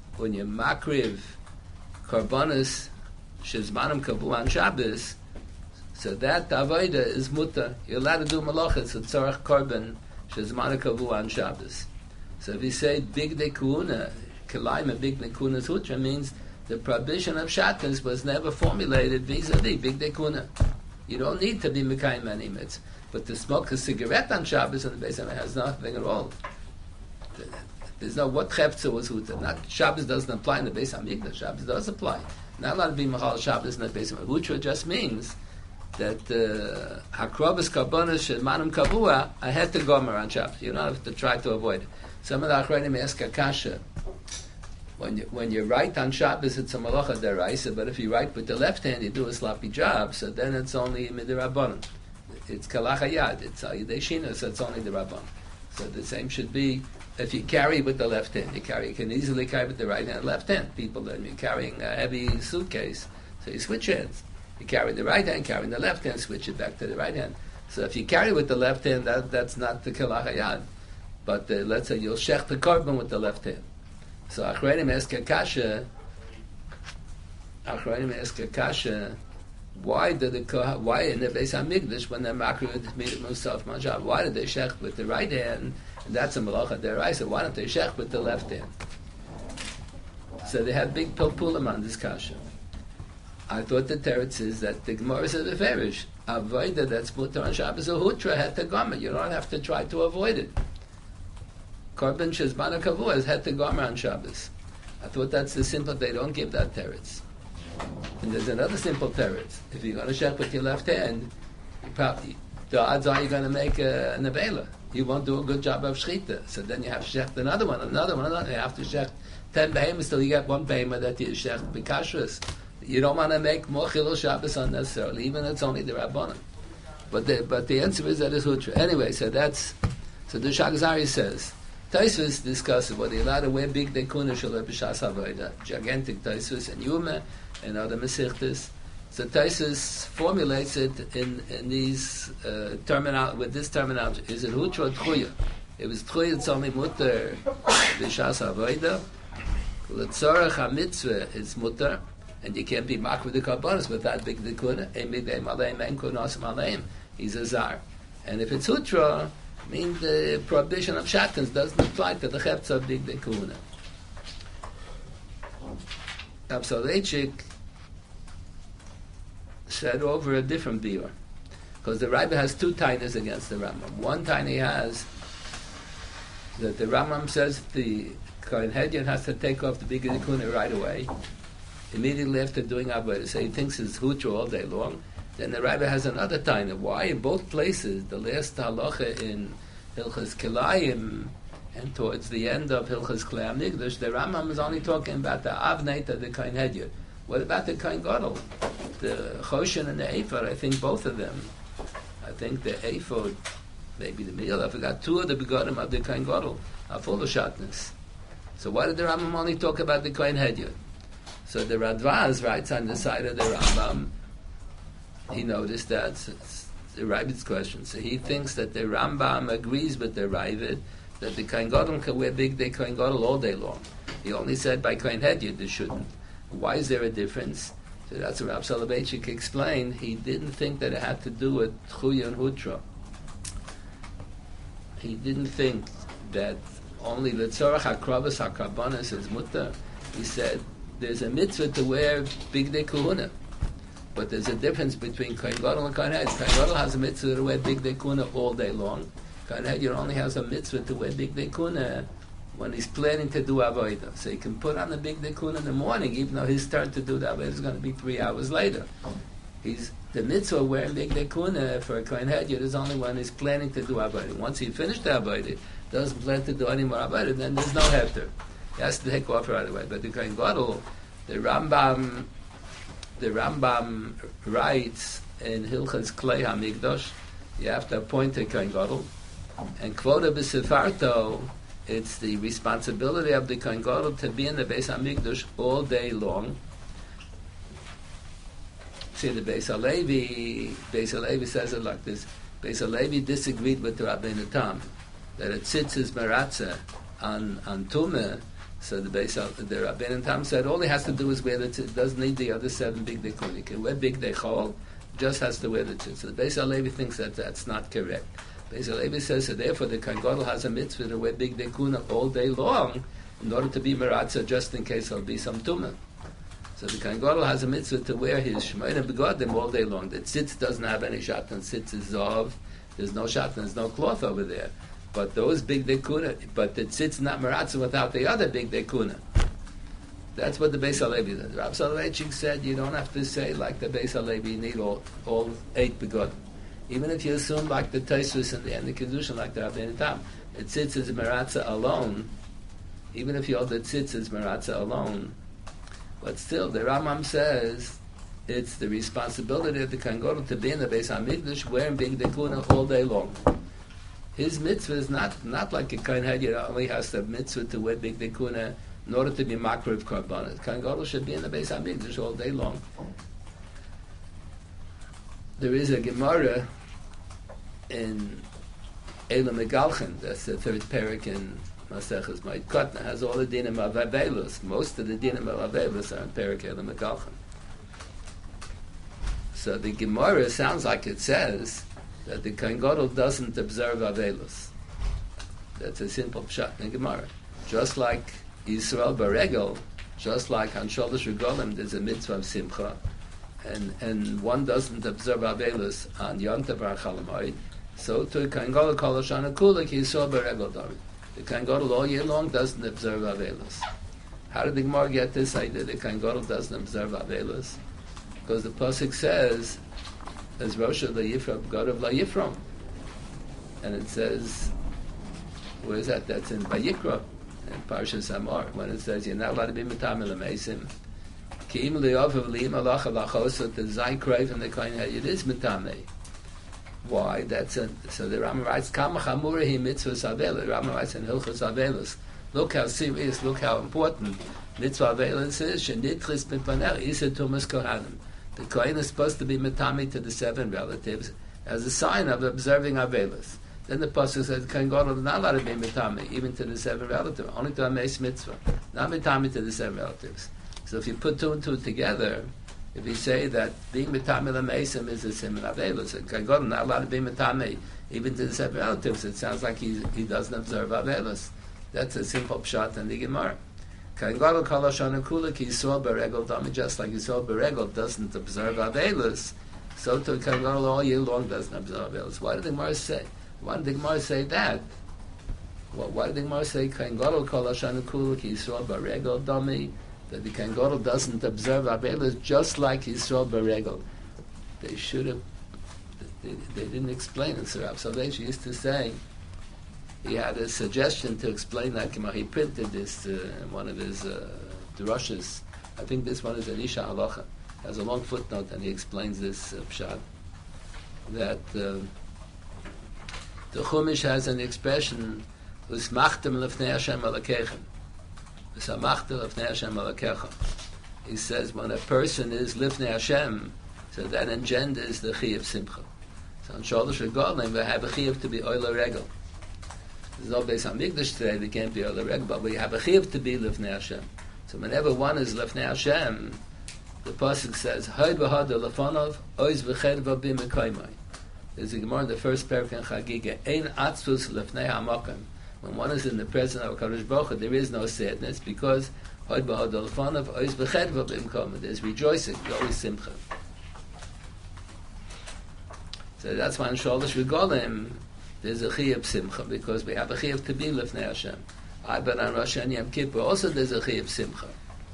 karbanis shezmanim kavu on Shabbos, so that avoda is mutter. You're allowed to do malachas a tzorach karban shezmanim kavu on Shabbos. So if you say big dekuna, kalaima big dekuna hutra means the prohibition of shatnez was never formulated vis-a-vis big dekuna. You don't need to be mekayim any mitzvah. But to smoke a cigarette on Shabbos in the Beis Hamikdash has nothing at all. There's no what chefza was huta. Not Shabbos doesn't apply in the Beis Hamikdash. Shabbos does apply. Not allowed to be machal Shabbos in the Beis Hamikdash. Hutra just means that hakrobas karbonos shemanim kavua I had to gomer on Shabbos. You don't have to try to avoid it. Some of the achronim ask a kasha. When you write on Shabbos, it's a malacha deraisa. But if you write with the left hand, you do a sloppy job. So then it's only midirabbanon. It's kalachayad, it's ayidei shina, so it's only the rabban. So the same should be if you carry with the left hand. You can easily carry with the right hand, left hand. People, then you're carrying a heavy suitcase, so you switch hands. You carry the right hand, carrying the left hand, switch it back to the right hand. So if you carry with the left hand, that's not the kalachayad. But let's say you'll shech the korban with the left hand. So achronim ask a kasha. Why in the Beis Hamikdash when they're makriv musaf manjav? Why did they shech with the right hand? And that's a malacha deraisa. Why don't they shech with the left hand? So they have big pilpulim on this kasha. I thought the teretz is that the Gemara says the ferish avoida that's mutar on Shabbos a hutra het gomer. You don't have to try to avoid it. Korban shezman kavua is het gomer on Shabbos. I thought that's the simple. They don't give that teretz. And there's another simple teretz. If you're going to shech with your left hand, the odds are you're going to make a nevela. You won't do a good job of shechita. So then you have to shech another one. You have to shech 10 behemoths till you get one behemoth that you shech b'kashrus. You don't want to make more chilul Shabbos unnecessarily, even if it's only the rabbanon. But the answer is that it's hutra. Anyway, so the Shagzari says, Taisvus discusses whether you're allowed to wear big dekuna shaloi b'shas havoda, gigantic Taisvus and Yuma and other Mesichtas. So Taisvus formulates it in these with this terminology. Is it hutra or tchuya? If it's tchuya, it's only mutter b'shas havoda. L'tzorach ha-mitzvah is mutter, and you can't be mak with the karbanos without big dekuna. He's a zar. And if it's hutra, means the prohibition of shatnez doesn't apply to the chefza of big dekuna. Rav Soloveitchik said over a different biur, because the Rebbe has two tainas against the Rambam. One taina he has that the Rambam says the Kohen Hedyon has to take off the big dekuna right away, immediately after doing avodah. So he thinks it's hutra all day long. Then the Rebbe has another taina. Why in both places, the last halacha in Hilchas Kilayim and towards the end of Hilchas Klei HaMikdash, the Rambam is only talking about the Avneit, the Kohen Hedyon. What about the Kohen Gadol? The Choshen and the Ephod, I think both of them. I think the Ephod, maybe the Meal, I forgot, two of the begonim of the Kohen Gadol are full of shatnez. So why did the Rambam only talk about the Kohen Hedyon? So the Radvaz writes on the side of the Rambam, he noticed that the Ravid's question. So he thinks that the Rambam agrees with the Ravid that the Kohen Gadol can wear big day Kohen Gadol all day long. He only said by Kohen Hedyon they shouldn't. Why is there a difference? So that's what Rav Soloveitchik explained. He didn't think that it had to do with Tchuya and Hutra. He didn't think that only the Tzorach HaKravas HaKarbanos is mutter. He said there's a mitzvah to wear big day Kahuna. But there's a difference between Kohen Gadol and Kohen Head. Kohen Gadol has a mitzvah to wear big dekuna all day long. Kohen Head only has a mitzvah to wear big dekuna when he's planning to do avodah. So he can put on the big dekuna in the morning, even though his turn to do the avodah is going to be 3 hours later. The mitzvah wearing big dekuna for a Kohen Head is only when he's planning to do avodah. Once he finished the avodah, doesn't plan to do any more avodah, then there's no hefter. He has to take off right away. But the Kohen Gadol, the Rambam writes in Hilchas Klei HaMikdash, you have to appoint a Kohen Gadol, and Kvoda B'Sefarto, it's the responsibility of the Kohen Gadol to be in the Beis HaMikdash all day long. See, the Beis Halevi says it like this. Beis Halevi disagreed with the Rabbeinu Tam that it sits his meratza on Tumah. So the Rabbeinu Tam said all he has to do is wear the tzitz. Doesn't need the other 7 big dekun. He can wear big dechol, just has to wear the tzitz. So the Beis Halevi thinks that that's not correct. Beis Halevi says so therefore the Kohen Gadol has a mitzvah to wear big dekuna all day long in order to be meratza just in case there'll be some tumah. So the Kohen Gadol has a mitzvah to wear his shmeina begodim all day long. The tzitz doesn't have any shatan. Tzitz is zav. There's no shatan. There's no cloth over there. But those big dekuna, but the tzitz not meratza without the other big dekuna. That's what the Beis Halevi does. Rav Soloveitchik said you don't have to say like the Beis Halevi, you need all 8 begodim. Even if you assume like the Tosfos and the Kedushin, like the Rabbeinu Tam, the tzitz is meratza alone. Even if you hold the tzitz is meratza alone, but still, the Rambam says it's the responsibility of the Kohen Gadol to be in the Beis HaMikdash wearing big dekuna all day long. His mitzvah is not like a Kohen Head, only has the mitzvah to wear big dekuna in order to be makriv karbanos. Kohen Gadol should be in the Beis HaMikdash all day long. There is a Gemara in Elam Megalchen, that's the 3rd parak in Maseches Ma'id Kotna, has all the dinim of Avelos. Most of the dinim of Avelos are in Perek Elam Megalchen. So the Gemara sounds like it says that the Kohen Gadol doesn't observe Avelos. That's a simple pshat in the Gemara. Just like Yisrael Baregel, just like on Sholosh Regalim, there's a mitzvah of Simcha, and one doesn't observe Avelos on Yom Tov or Chol Hamoed, so to Kohen Gadol Kol Hoshana Kula Ki Yisrael Baregel David. The Kohen Gadol all year long doesn't observe Avelos. How did the Gemara get this idea? The Kohen Gadol doesn't observe Avelos because the pasuk says, "As Rosh LaYifram, God of LaYifram," and it says, where is that? That's in Vayikra, in Parshas Amar, when it says you're not allowed to be metamel ameisim. Ki im li'ovav li'im alach alachosot the zay krayv and the Kohen Head. It is metamei. Why? So the Rambam writes, Kama chamurahi mitzvahs avelos. The Rambam writes in Hilchos Avelos, look how serious, look how important mitzvah avelos is. Shenitris b'paner isa tumas kohanim. The Kohen is supposed to be metami to the 7 relatives as a sign of observing avelos. Then the pasuk says, Kohen Gadol is not allowed to be metami even to the 7 relatives, only to Ameis mitzvah, not metami to the 7 relatives. So if you put 2 and 2 together, if you say that being metame l'meisim is a siman avelos, and Kohen Gadol not allowed to be metame even to the 7 relatives, it sounds like he doesn't observe avelos. That's a simple pshat in the Gemara. Kohen Gadol kol hoshana kula ki Yisrael beregel dami, just like Yisrael beregel doesn't observe avelos, so to Kohen Gadol all year long doesn't observe avelos. Why did the Gemara say? Why did the Gemara say that? Well, why did the Gemara say Kohen Gadol kol hoshana kula ki Yisrael beregel dami? That the Kohen Gadol doesn't observe Avelos just like Yisrael Beregel. They should have. They didn't explain it. So Rav Soloveitchik used to say he had a suggestion to explain that. He printed this in one of his drushes. I think this one is an Isha Halacha. Has a long footnote, and he explains this pshat that the Chumash has an expression "Usmachtem lefnei Hashem alakeichem." He says when a person is lifnei Hashem, so that engenders the chi of simcha. So on Sholosh Regalim we have a chi to be oila regel. There's no Beis HaMikdash today, they can't be oila regel, but we have a chi to be lifnei Hashem. So whenever one is lifnei Hashem, the pasuk says, "Hay b'hada lefanov, oiz v'cherva b'mekoymai." There's a Gemara in the first parak in Chagiga, "Ein atzvus lifnei hamakom." When one is in the presence of HaKadosh Baruch Hu, there is no sadness because there's rejoicing, always simcha. So that's why in Sholosh Regalim there's a Chiyuv Simcha, because we have a Chiyuv to be Lifnei Hashem. But on Rosh Hashanah Yom Kippur also there's a Chiyuv Simcha.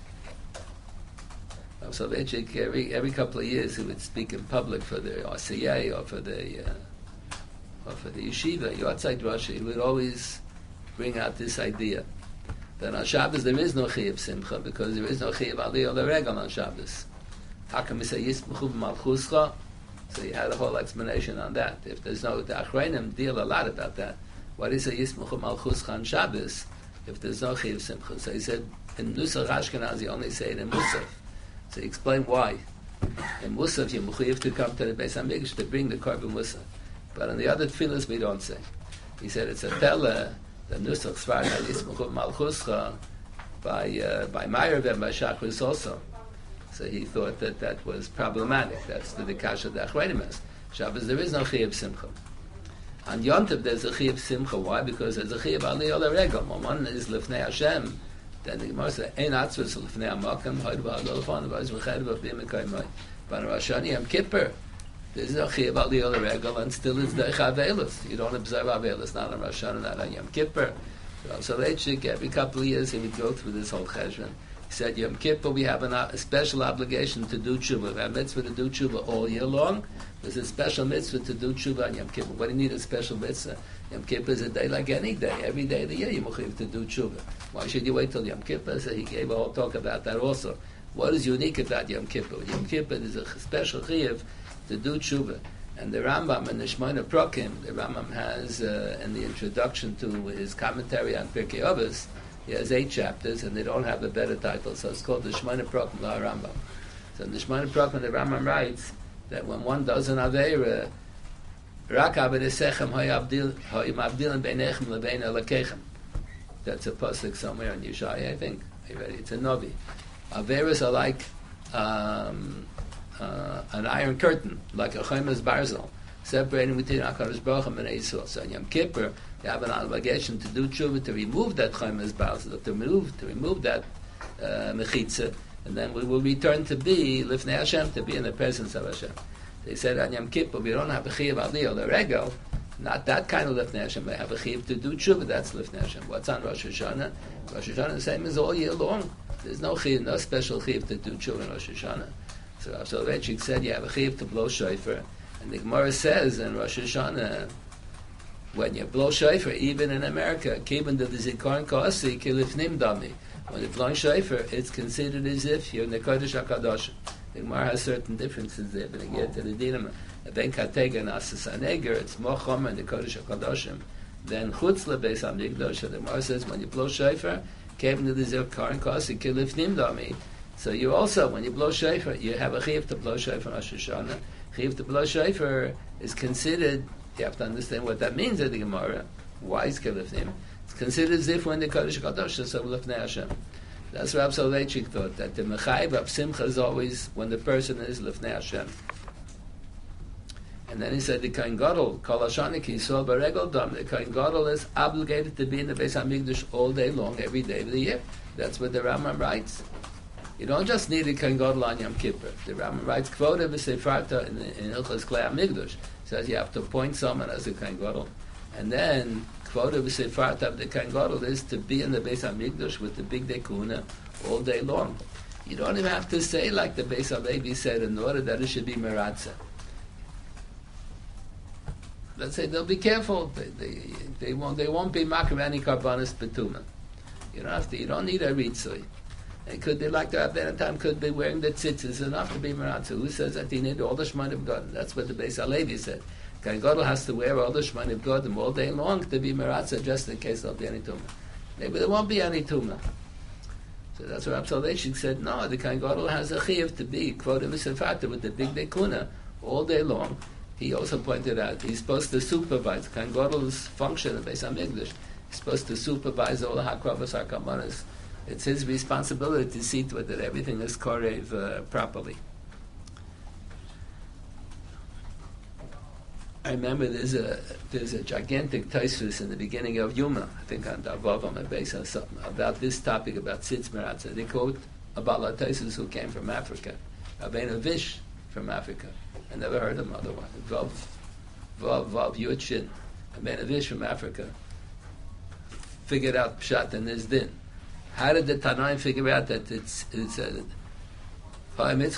So every couple of years he would speak in public for the RCA or for the yeshiva, Yotzai Rosh, he would always bring out this idea that on Shabbos there is no Chiyuv Simcha because there is no Chiyuv Aliyah L'Regel on Shabbos. How can we say Yismuchu B'Malchuscha? So you had a whole explanation on that. If there's no, the Achreinim deal a lot about that. What is a Yismuchu Malchuscha on Shabbos if there's no Chiyuv Simcha? So he said in Nusach Ashkenaz you only say it in Musaf. So he explained why. In Musaf you have to come to the Beis HaMikdash to bring the Korban Musaf. But on the other tefillas we don't say. He said it's a tella, the Nusach Sfar Yismuchu Malchuscha by Ma'ariv and by Shachris also. So he thought that was problematic. That's the Kasha the Achreinim has. Shabbos there is no Chiyuv Simcha. On Yom Tov there's a Chiyuv Simcha. Why? Because there's a Chiyuv Aliyah L'Regel. When one is Lifnei Hashem, then the Gemara says, Ein Atzvus Lifnei HaMakom, Hoid V'Adolfon, V'Az V'Ched V'Bim V'Kaimai. But on Rosh Hashanah Yom Kippur, there's no Chiyuv Aliyah L'Regel, and still it's Deich Avelis. You don't observe Avelis, not on Rosh Hashanah, not on Yom Kippur. So every couple of years he would go through this whole cheshbon. He said, Yom Kippur, we have a special obligation to do tshuva. We have a mitzvah to do tshuva all year long. There's a special mitzvah to do tshuva on Yom Kippur. What do you need a special mitzvah? Yom Kippur is a day like any day. Every day of the year you have to do tshuva. Why should you wait till Yom Kippur? So he gave a whole talk about that also. What is unique about Yom Kippur? Yom Kippur is a special chiyuv to do tshuva. And the Rambam in the Shemona Prokim, the Rambam has in the introduction to his commentary on Pirkei Avos, he has 8 chapters, and they don't have a better title, so it's called the Shemona Prokim La Rambam. So in the Shemona Prokim, the Rambam writes that when one does an Aveira, Rak Avedesechem Hoyim Abdilim Beinechem Lebein Elokechem. That's a pasuk somewhere in Yeshaya, I think. It's a Novi. Aveiras are like an iron curtain, like a Chomez Barzel, separating between HaKadosh Baruch Hu and Yisrael. So in Yom Kippur, you have an obligation to do tshuva, to remove that Chomez Barzel, to remove that mechitza, and then we will return to be Lifnei Hashem, to be in the presence of Hashem. They said on Yom Kippur, we don't have a chiyuv aliyah l'regel, not that kind of Lifnei Hashem, we have a chiyuv to do tshuva, that's Lifnei Hashem. What's on Rosh Hashanah? Rosh Hashanah the same as all year long. There's no chiyuv, no special chiyuv to do tshuva in Rosh Hashanah. So Rav Soloveitchik said you have a chiyuv to blow shofar, and the Gemara says in Rosh Hashanah, when you blow shofar, even in America, kibbun de zikaron ka'asi kilifnim dami. When you're blowing shofar, it's considered as if you're in the Kodesh HaKadosh. The Gemara has certain differences there, but again, to the dinim, ben katega and asas haneger, it's more chomer in the Kodesh HaKadoshim than chutz lebeis hamikdash. So the Gemara says when you blow shofar, kibbun de zikaron ka'asi kilifnim dami. So you also, when you blow shofar, you have a chiyuv to blow shofar on Rosh Hashanah. Chiyuv to blow shofar is considered, you have to understand what that means in the Gemara. Why is kilifnim? It's considered as if when the Kodesh HaKadosh is so Lifnei Hashem. That's what Rav Soloveitchik thought, that the mechayiv of simcha is always when the person is Lifnei Hashem. And then he said the Kohen Gadol, Kol Hashanah Ki Yisrael B'Regel Dam, the Kohen Gadol is obligated to be in the Beis HaMikdash all day long, every day of the year. That's what the Rambam writes. You don't just need a Kohen Gadol on Yom Kippur. The Rambam writes, Kvoda B'Sefarta in Hilchos Klei HaMikdash, says you have to appoint someone as a Kohen Gadol. And then, Kvoda B'Sefarta of the Kohen Gadol is to be in the Beis HaMikdash with the big Dekuna all day long. You don't even have to say like the Beis HaLevi said in order that it should be Meratzah. Let's say they'll be careful. They won't be makar any karbanis betuma. You don't need a ritzui. It could be like that at time, could be wearing the tzitzis enough to be Meratzah. Who says that you need all the Shemaim of God? That's what the Beis HaLevi said. Kohen Gadol has to wear all the Shemaim of God all day long to be Meratzah, just in case there'll be any tumah. Maybe there won't be any tumah. So that's what Rav Soloveitchik said, no, the Kohen Gadol has a chiyuv to be, quote, with the big dekuna all day long. He also pointed out, he's supposed to supervise. Kohen Gadol's function in Beis HaMikdash, he's supposed to supervise all the hakravas, hakamanas. It's his responsibility to see to it that everything is korev properly. I remember there's a gigantic Tosfos in the beginning of Yuma, I think on Davav on the base or something, about this topic about Tzitz Meratzah. They quote about Tosfos who came from Africa, Rabbeinu Vish from Africa. I never heard of him otherwise. Vav Yud Shin, a man of Ish from Africa, figured out Pshat and his din. How did the Tanaim figure out that it's how do you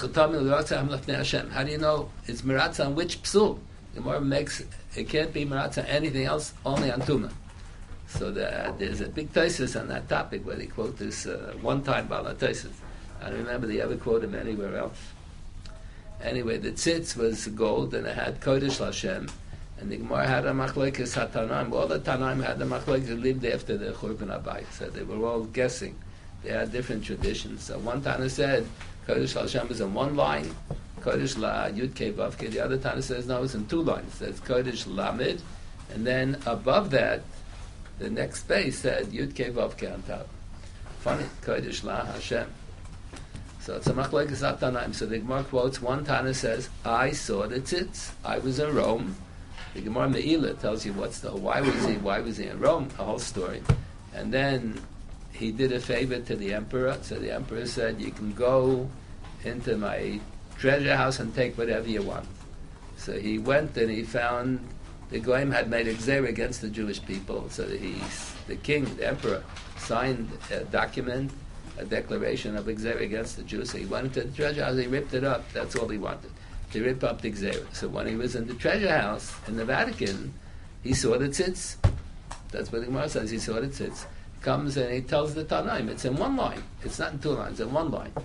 know it's Miratza on which psul? The Gemara makes it can't be Miratza anything else, only on Tuma. So there's a big thesis on that topic where they quote this one time Bala thesis. I don't remember they ever quote him anywhere else. Anyway, the tzitz was gold and it had Kodesh Lashem, and the Gemara had a machlokes hatanaim. All the Tanaim had the machlokes that lived after the Churban Abayis. So they were all guessing. They had different traditions. So one Tana said Kodesh Lashem is in one line, Kodesh La Yud Kei Vav Kei. The other Tana says no, it's in two lines. It says Kodesh Lamed, and then above that, the next space said Yud Kei Vav Kei on top. Funny, Kodesh La Hashem. So it's a machlokes hatanaim. So the Gemara quotes one Tana says, I saw the tzitz. I was in Rome. The Gemara Me'ila tells you why was he in Rome? A whole story. And then he did a favor to the emperor. So the emperor said, you can go into my treasure house and take whatever you want. So he went and he found the Goyim had made a gzera against the Jewish people. So the king, the emperor, signed a document, a declaration of gzera against the Jews. So he went into the treasure house, he ripped it up. That's all he wanted, to rip up the gzera. So when he was in the treasure house in the Vatican, he saw the tzitz. That's what the Gemara says, he saw the tzitz. Comes and he tells the Tanaim, it's in one line. It's not in two lines, in one line.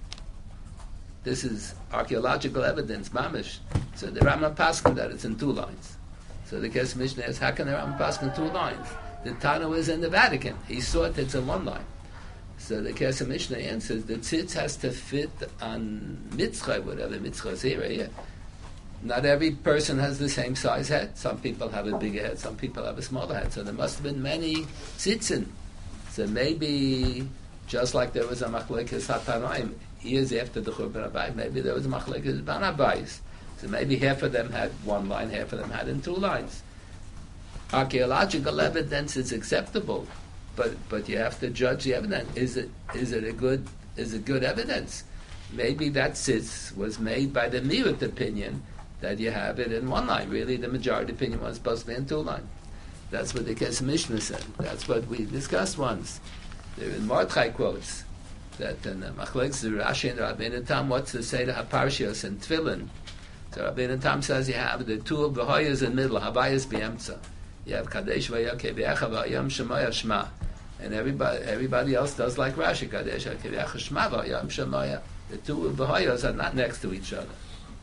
This is archaeological evidence, mamish. So the Rambam paskin that it's in two lines. So the Kesef Mishnah asks, how can the Rambam paskin two lines? The Tana was in the Vatican. He saw it, it's in one line. So the Kesef Mishnah answers, the tzitz has to fit on mitzvah, whatever mitzvah is here. Not every person has the same size head. Some people have a bigger head, some people have a smaller head. So there must have been many tzitzin. So maybe, just like there was a machlokes hatanaim years after the Churban Abayis, maybe there was a machlokes ban Abayis. So maybe half of them had one line, half of them had in two lines. Archaeological evidence is acceptable, but you have to judge the evidence. Is it good evidence? Maybe that tzitz was made by the miut opinion that you have it in one line. Really, the majority opinion was supposed to be in two lines. That's what the Kesef Mishnah said. That's what we discussed once. There in Mordechai quotes that in the machlokes Rashi and Rabbeinu Tam, what's the Seder HaParshios and Tefillin? So Rabbeinu Tam says you have the two of V'hoyas in the middle, Havayas B'yemtza. You have Kadesh V'yakeh V'echa V'ayam Shemoya Shema. And everybody else does like Rashi, Kadesh V'yakeh V'echa Shema V'ayam Shemoya. The two of V'hoyas are not next to each other.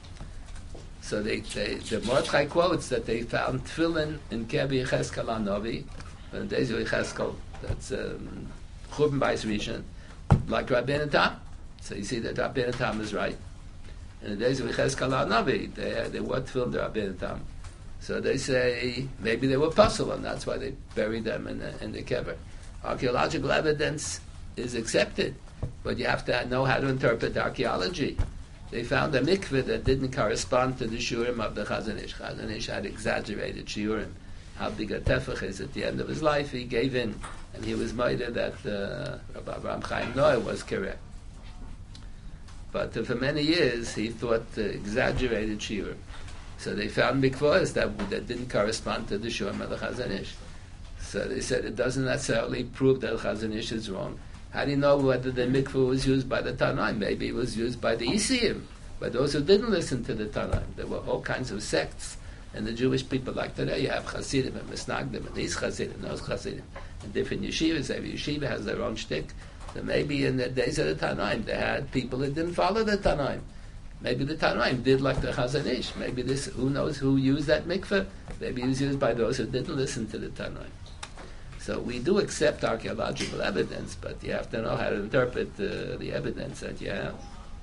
So the Mordechai quotes that they found tefillin in Kebi Yecheskel HaNovi, in the days of Yecheskel, that's Churban Bayis Rishon, like Rabbeinu Tam. So you see that Rabbeinu Tam is right. In the days of Yecheskel HaNovi, they were tefillin to Rabbeinu Tam. So they say maybe they were puzzled, and that's why they buried them in the kever. Archaeological evidence is accepted, but you have to know how to interpret the archaeology. They found a mikveh that didn't correspond to the shiurim of the Chazon Ish. Chazon Ish had exaggerated shiurim. How big a tefach is at the end of his life, he gave in, and he was moided that Rabbi Avraham Chaim Noah was correct. But for many years, he thought exaggerated shiurim. So they found mikvahs that didn't correspond to the shiurim of the Chazon Ish. So they said it doesn't necessarily prove that Chazon Ish is wrong. How do you know whether the mikveh was used by the Tanaim? Maybe it was used by the Isiim, by those who didn't listen to the Tanaim. There were all kinds of sects, and the Jewish people like today, you have Hasidim and Misnagdim, and these Hasidim, those Hasidim, and different yeshivas. Every yeshiva has their own shtick. So maybe in the days of the Tanaim, they had people that didn't follow the Tanaim. Maybe the Tanaim did like the Chazon Ish. Maybe this, who knows who used that mikveh? Maybe it was used by those who didn't listen to the Tanaim. So we do accept archaeological evidence, but you have to know how to interpret the evidence that you have.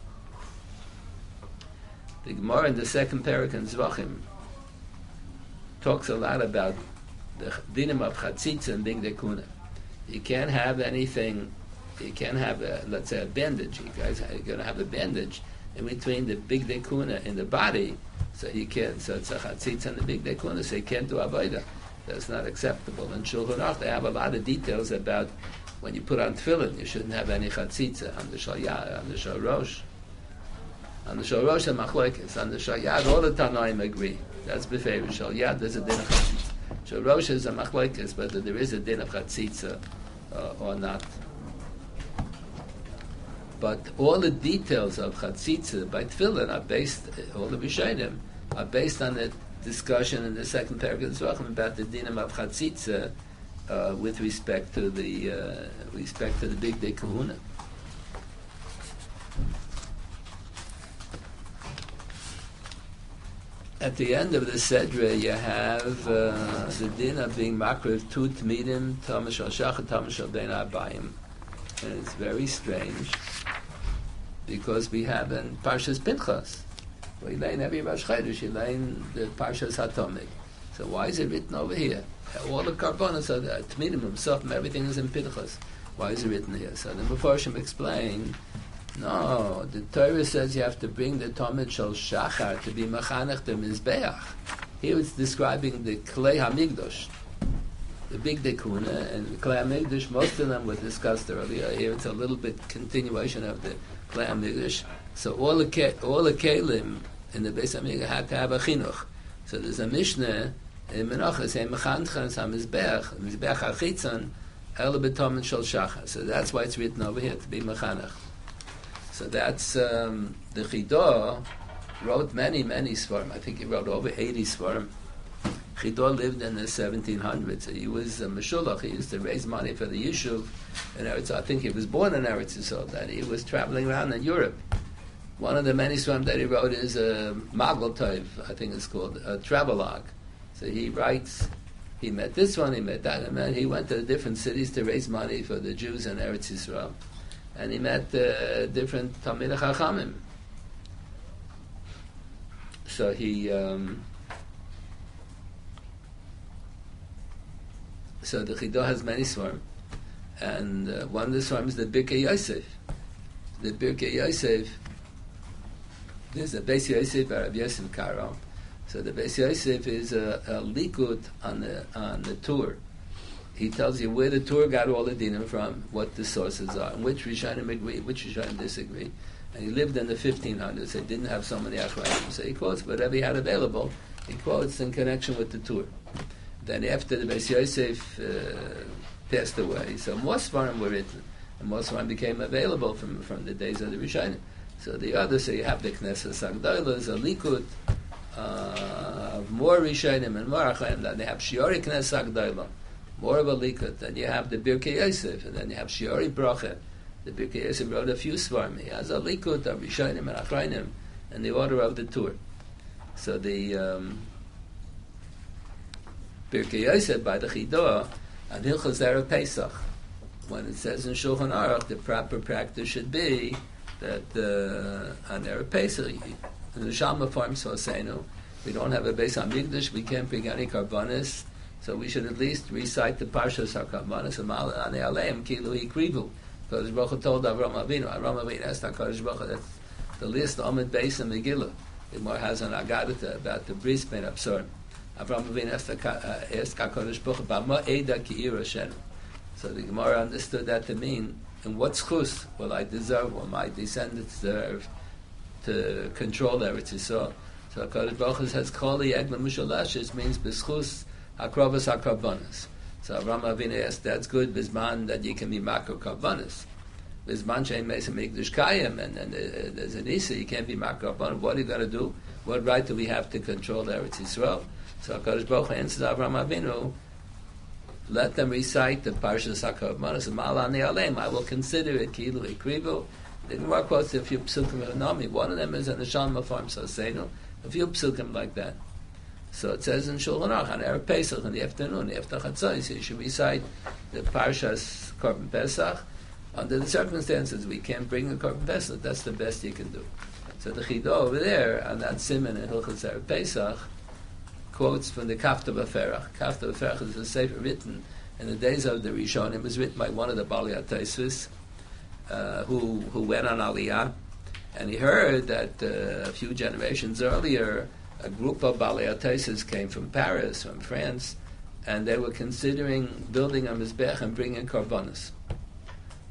The Gemara in the second parak in Zvachim talks a lot about the dinim of chatzitza and big dekuna. You can't have anything, you can't have, let's say, a bandage. You guys are going to have a bandage in between the big dekuna in the body, so you can't, so it's a chatzitza and the big dekuna, so you can't do avodah. That's not acceptable. In Shulchan Aruch, they have a lot of details about when you put on tefillin, you shouldn't have any chatzitza on the shal rosh. On the Shal Rosh Machlokes, on the Shal Yad, all the Tanoim agree. That's before Shal Yad, there's a din of Chatzitza. Shal Rosh is a Machlokes, whether there is a din of Chatzitza or not. But all the details of Chatzitza by Tefillin are based, all the Rishonim, are based on the discussion in the second paragraph of the Zvachim about the dinim of Chatzitza with respect to the Big Day Kahuna. At the end of the Sedra, you have the din of being makriv two tmidim, tamash al shachar, tamash al bein arbayim. And it's very strange, because we have in Parshas Pinchas, we learn every Rosh Chodesh, you learn the Parshas HaTomid. So why is it written over here? All the karbonos are there, tmidim, himself, everything is in Pinchas. Why is it written here? So the Mefarshim explain, no, the Torah says you have to bring the Tomid Shal Shachar to be Machanech the Mizbeach. Here it's describing the Klei HaMikdosh, the Big Dekuna, and the Klei HaMikdosh, most of them were discussed earlier. Here it's a little bit continuation of the Klei HaMikdosh. So all the Kelim in the Beis HaMikdash had to have a Chinuch. So there's a Mishnah in Menachos saying Mechanchen HaMizbeach, Mizbeach HaChitzon, Ele B'Tomid Shal Shachar. So that's why it's written over here, to be Mechanech. So that's the Chidah wrote many svarim. I think he wrote over 80 svarim. Chidah lived in the 1700s. So he was a meshulach. He used to raise money for the Yishuv in Eretz. I think he was born in Eretz Yisrael. That he was traveling around in Europe. One of the many svarim that he wrote is a Magal Tov, I think it's called, a travelogue. So he writes, he met this one, he met that, and he went to different cities to raise money for the Jews in Eretz Yisrael. And he met different Talmidei Chachamim. So he, so the Chidah has many svarim, and one of the svarim is the Birkei Yosef. The Birkei Yosef, there's a Beis Yosef Rav Yosef Karo. So the Beis Yosef is a likud on the tour. He tells you where the Torah got all the dinim from, what the sources are, and which Rishonim agree, which Rishonim disagree. And he lived in the 1500s. He didn't have so many achrayim. So he quotes whatever he had available. He quotes in connection with the Torah. Then after the Beis Yosef passed away, so more svarim were written, and more svarim became available from the days of the Rishonim. So the others, so you have the Knesset Sagdolos, a likud of more Rishonim and more achrayim. Then they have Shiori Knesset Sagdolos, more of a likud. Then you have the Birkei Yosef, and then you have Shiori Bracha. The Birkei Yosef wrote a few svarim. He has a likud of Rishonim and Achrayim in the order of the tour. So the Birkei Yosef by the Chidah and Hilchos Erev Pesach, when it says in Shulchan Aruch, the proper practice should be that on Erev Pesach, in the Shama farm Sosenu, we don't have a Beis HaMikdash, we can't bring any karbanis. So we should at least recite the Parshas HaKarbanos and Ma'ale Anei Aleim Kilu Ikrivu. Because Baruch Hu told Avram Avinu asked HaKadosh Baruch Hu, that's the list Amid Beis and Megillah. The Gemara has an Agadata about the bris ben absurd. Avram Avinu asked HaKadosh Baruch Hu, Bama Eida Ki'ir Hashem. So the Gemara understood that to mean, in what schus will I deserve, or my descendants deserve, to control Eretz Yisrael? So HaKadosh Baruch Hu says, Kol Yegla Mushalashes means B'schus Akrovas HaKarbanos. So Avraham Avinu asked, that's good, Bizman, that you can be Makar Karbanos. Bizman Shein Mesa Mikdash Kayim, and there's an Isa, you can't be Makar Karbanos. What are you going to do? What right do we have to control Eretz Yisrael? So HaKadosh Baruch Hu answers Avraham Avinu, let them recite the Parshas HaKarbanos, and Ma'ale Anei Aleim, I will consider it Kilu Ikrivu. The Gemara quotes a few psukim of Nami. One of them is in the Shalom Farm Sosenu, a few psukim like that. So it says in Shulchan Aruch on Erev Pesach in the afternoon, after Chatzos, you should recite the Parshas Korban Pesach. Under the circumstances, we can't bring a Korban Pesach. That's the best you can do. So the Chidah over there on that Siman in Hilchos Erev Pesach quotes from the Kafta B'Ferach. Kafta B'Ferach is a sefer written in the days of the Rishonim. It was written by one of the Balei HaTosfos who went on Aliyah, and he heard that a few generations earlier, a group of Balei HaTosfos came from Paris, from France, and they were considering building a Mizbech and bringing Karbanos.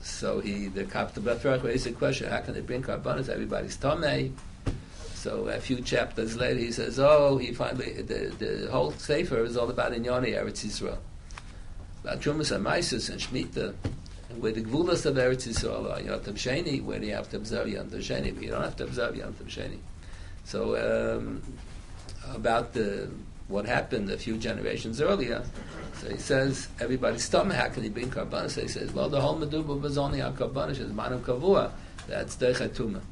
So the Kapta Batrach raised the question: how can they bring karbanos? Everybody's tamei. So a few chapters later, he says, he finally the whole sefer is all about Inyani Eretz Yisrael, about Trumas and Maisus and Shemitah, and where the Gvulas of Eretz Yisrael are Yom Tov Sheni, where you have to observe Yom Tov Sheni, but you don't have to observe Yom Tov Sheni. So about what happened a few generations earlier. So he says, everybody's stomach, how can he bring karbanos? So he says, well, the whole Meduba was only on karbanos, is manam kavua, that's deichatuma.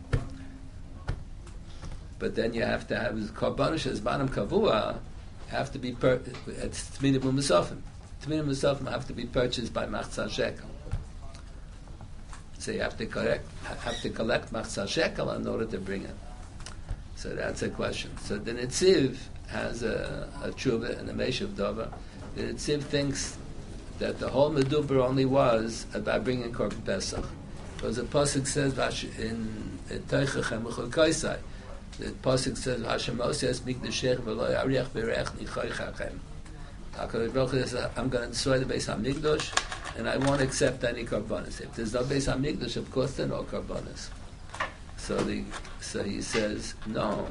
But then you have to have karbanos as manam kavua, have to be it's tminim u'musafim. Tminim u'musafim have to be purchased by machzal shekel. So you have to collect machzal shekel in order to bring it. So that's a question. So the Netziv has a tshuva and a Meshav Dover. The Netziv thinks that the whole Meduber only was about bringing Korban Pesach. Because the Pasuk says in Teichachem Uchol Kaisai, the Pasuk says, Hashem Moshe Mikdashech v'lo yariach b'reich nichoichachem. HaKadosh Baruch Hu says, I'm going to destroy the Beis HaMikdash and I won't accept any Karbanos. If there's no Beis HaMikdash, of course there are no Karbanos. So he says, no.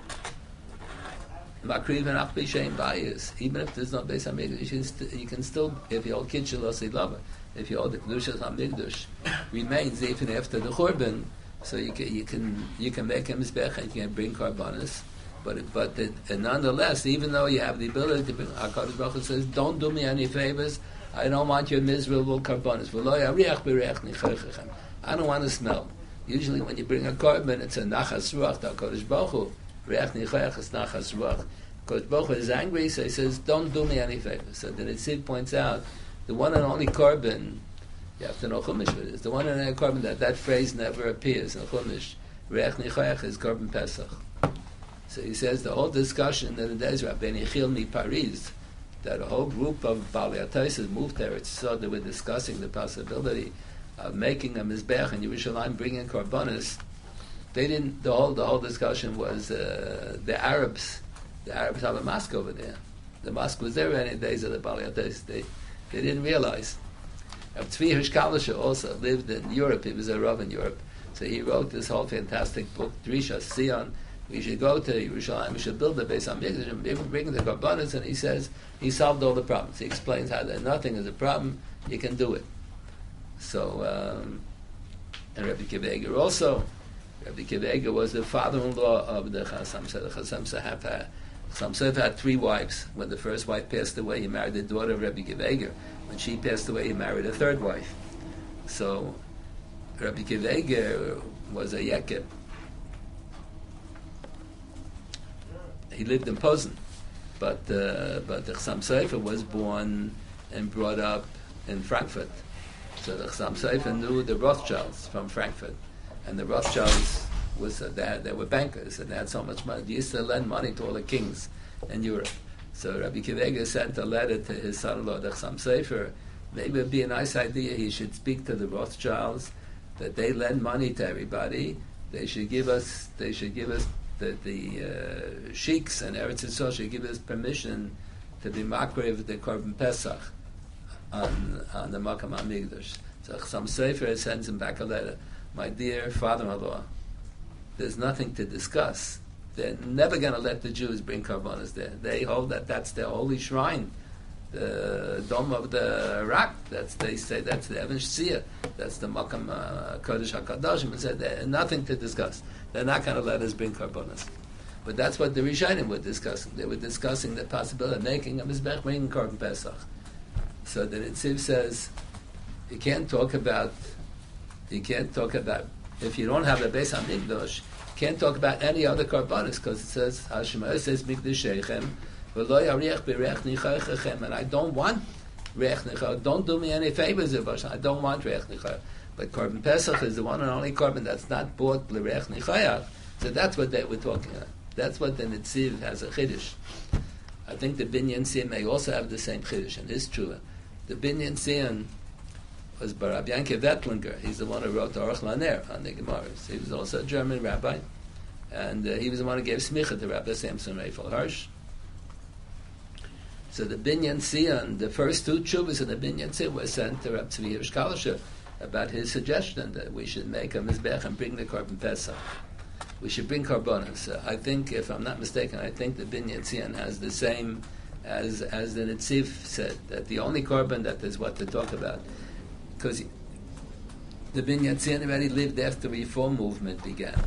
Makriv and Achbi Shein Bayis. Even if there's no Beis HaMikdash, you can still, if your Kid Shalosei Lava, if your the Kedushas HaMikdash remains even after the Churban, so you can make him Mizbech and you can bring Karbanos. But nonetheless, even though you have the ability to bring, HaKadosh Baruch Hu says, don't do me any favors. I don't want your miserable Karbanos. I don't want to smell. Usually when you bring a korban, it's a nachas ruach, the HaKadosh Baruch Hu. Reach nichayach is nachas ruach. HaKadosh Baruch Hu is angry, so he says, don't do me any favors. So the Netziv points out, the one and only korban, you have to know Chumash for this, the one and only korban that phrase never appears in Chumash. Reach nichayach is korban Pesach. So he says the whole discussion in the days of Rabbeinu Yechiel MiParis, that a whole group of Balei HaTosfos moved there, so they were discussing the possibility of making a Mizbech in Yerushalayim, bringing Karbanos. They didn't. The whole discussion was the Arabs. The Arabs have a mosque over there. The mosque was there in the days of the Balei HaTosfos. They didn't realize. Tzvi Hirsch Kalischer also lived in Europe. He was a Rav in Europe, so he wrote this whole fantastic book, Drishas Sion. We should go to Yerushalayim. We should build the Beis HaMikdash and bring the Karbanos. And he says he solved all the problems. He explains how that nothing is a problem. You can do it. So, and Rabbi Akiva Eiger also. Rabbi Akiva Eiger was the father-in-law of the Chasam Sofer. The Chasam Sofer had 3 wives. When the first wife passed away, he married the daughter of Rabbi Akiva Eiger. When she passed away, he married a 3rd wife. So, Rabbi Akiva Eiger was a Yekib. He lived in Posen, but the Chasam Sofer was born and brought up in Frankfurt. So the Chasam Sofer knew the Rothschilds from Frankfurt, and the Rothschilds they were bankers and they had so much money. They used to lend money to all the kings in Europe. So Rabbi Akiva Eiger sent a letter to his son-in-law, the Chasam Sofer. Maybe it'd be a nice idea. He should speak to the Rothschilds that they lend money to everybody. They should give us the sheiks and Eretz Yisrael should give us permission to be makriv the Korban Pesach on the Makam HaMikdash. So Chasam Sofer sends him back a letter. My dear father-in-law, there's nothing to discuss. They're never going to let the Jews bring Karbanos there. They hold that that's their holy shrine, the Dome of the Rock. They say that's the Even Shia. That's the Makam Kodesh HaKadoshim. And said there's nothing to discuss. They're not going to let us bring Karbanos. But that's what the Rishonim were discussing. They were discussing the possibility of making a Mizbech, bringing Korban Pesach. So the Netziv says, you can't talk about, if you don't have a Beis HaMikdash, you can't talk about any other Karbanos, because it says, Hashem says, Mikdashechem, v'lo yariach b'reich nichaychechem, and I don't want Reich Nichayach. Don't do me any favors, I don't want Reich Nichayach. But Korban Pesach is the one and only Korban that's not bought l'Reich Nichayach. So that's what they were talking about. That's what the Netziv has a Chiddush. I think the Binyan Sion may also have the same Chiddush, and it's true. The Binyan Sion was by Rabbi Yankiv Vettlinger. He's the one who wrote the Aruch LaNer on the Gemara. He was also a German rabbi, and he was the one who gave smicha to Rabbi Samson Raphael Hirsch. So the Binyan Sion, the first 2 tshuvas in the Binyan Sion were sent to Rabbi Tzvi Hirsch Kalischer, about his suggestion that we should make a mizbech and bring the Korban Pesach. We should bring karbonos. I think, if I'm not mistaken, I think the Binyan Tzion has the same as the Netziv said, that the only korban that is what to talk about, because the Binyan Tzion already lived after the Reform movement began.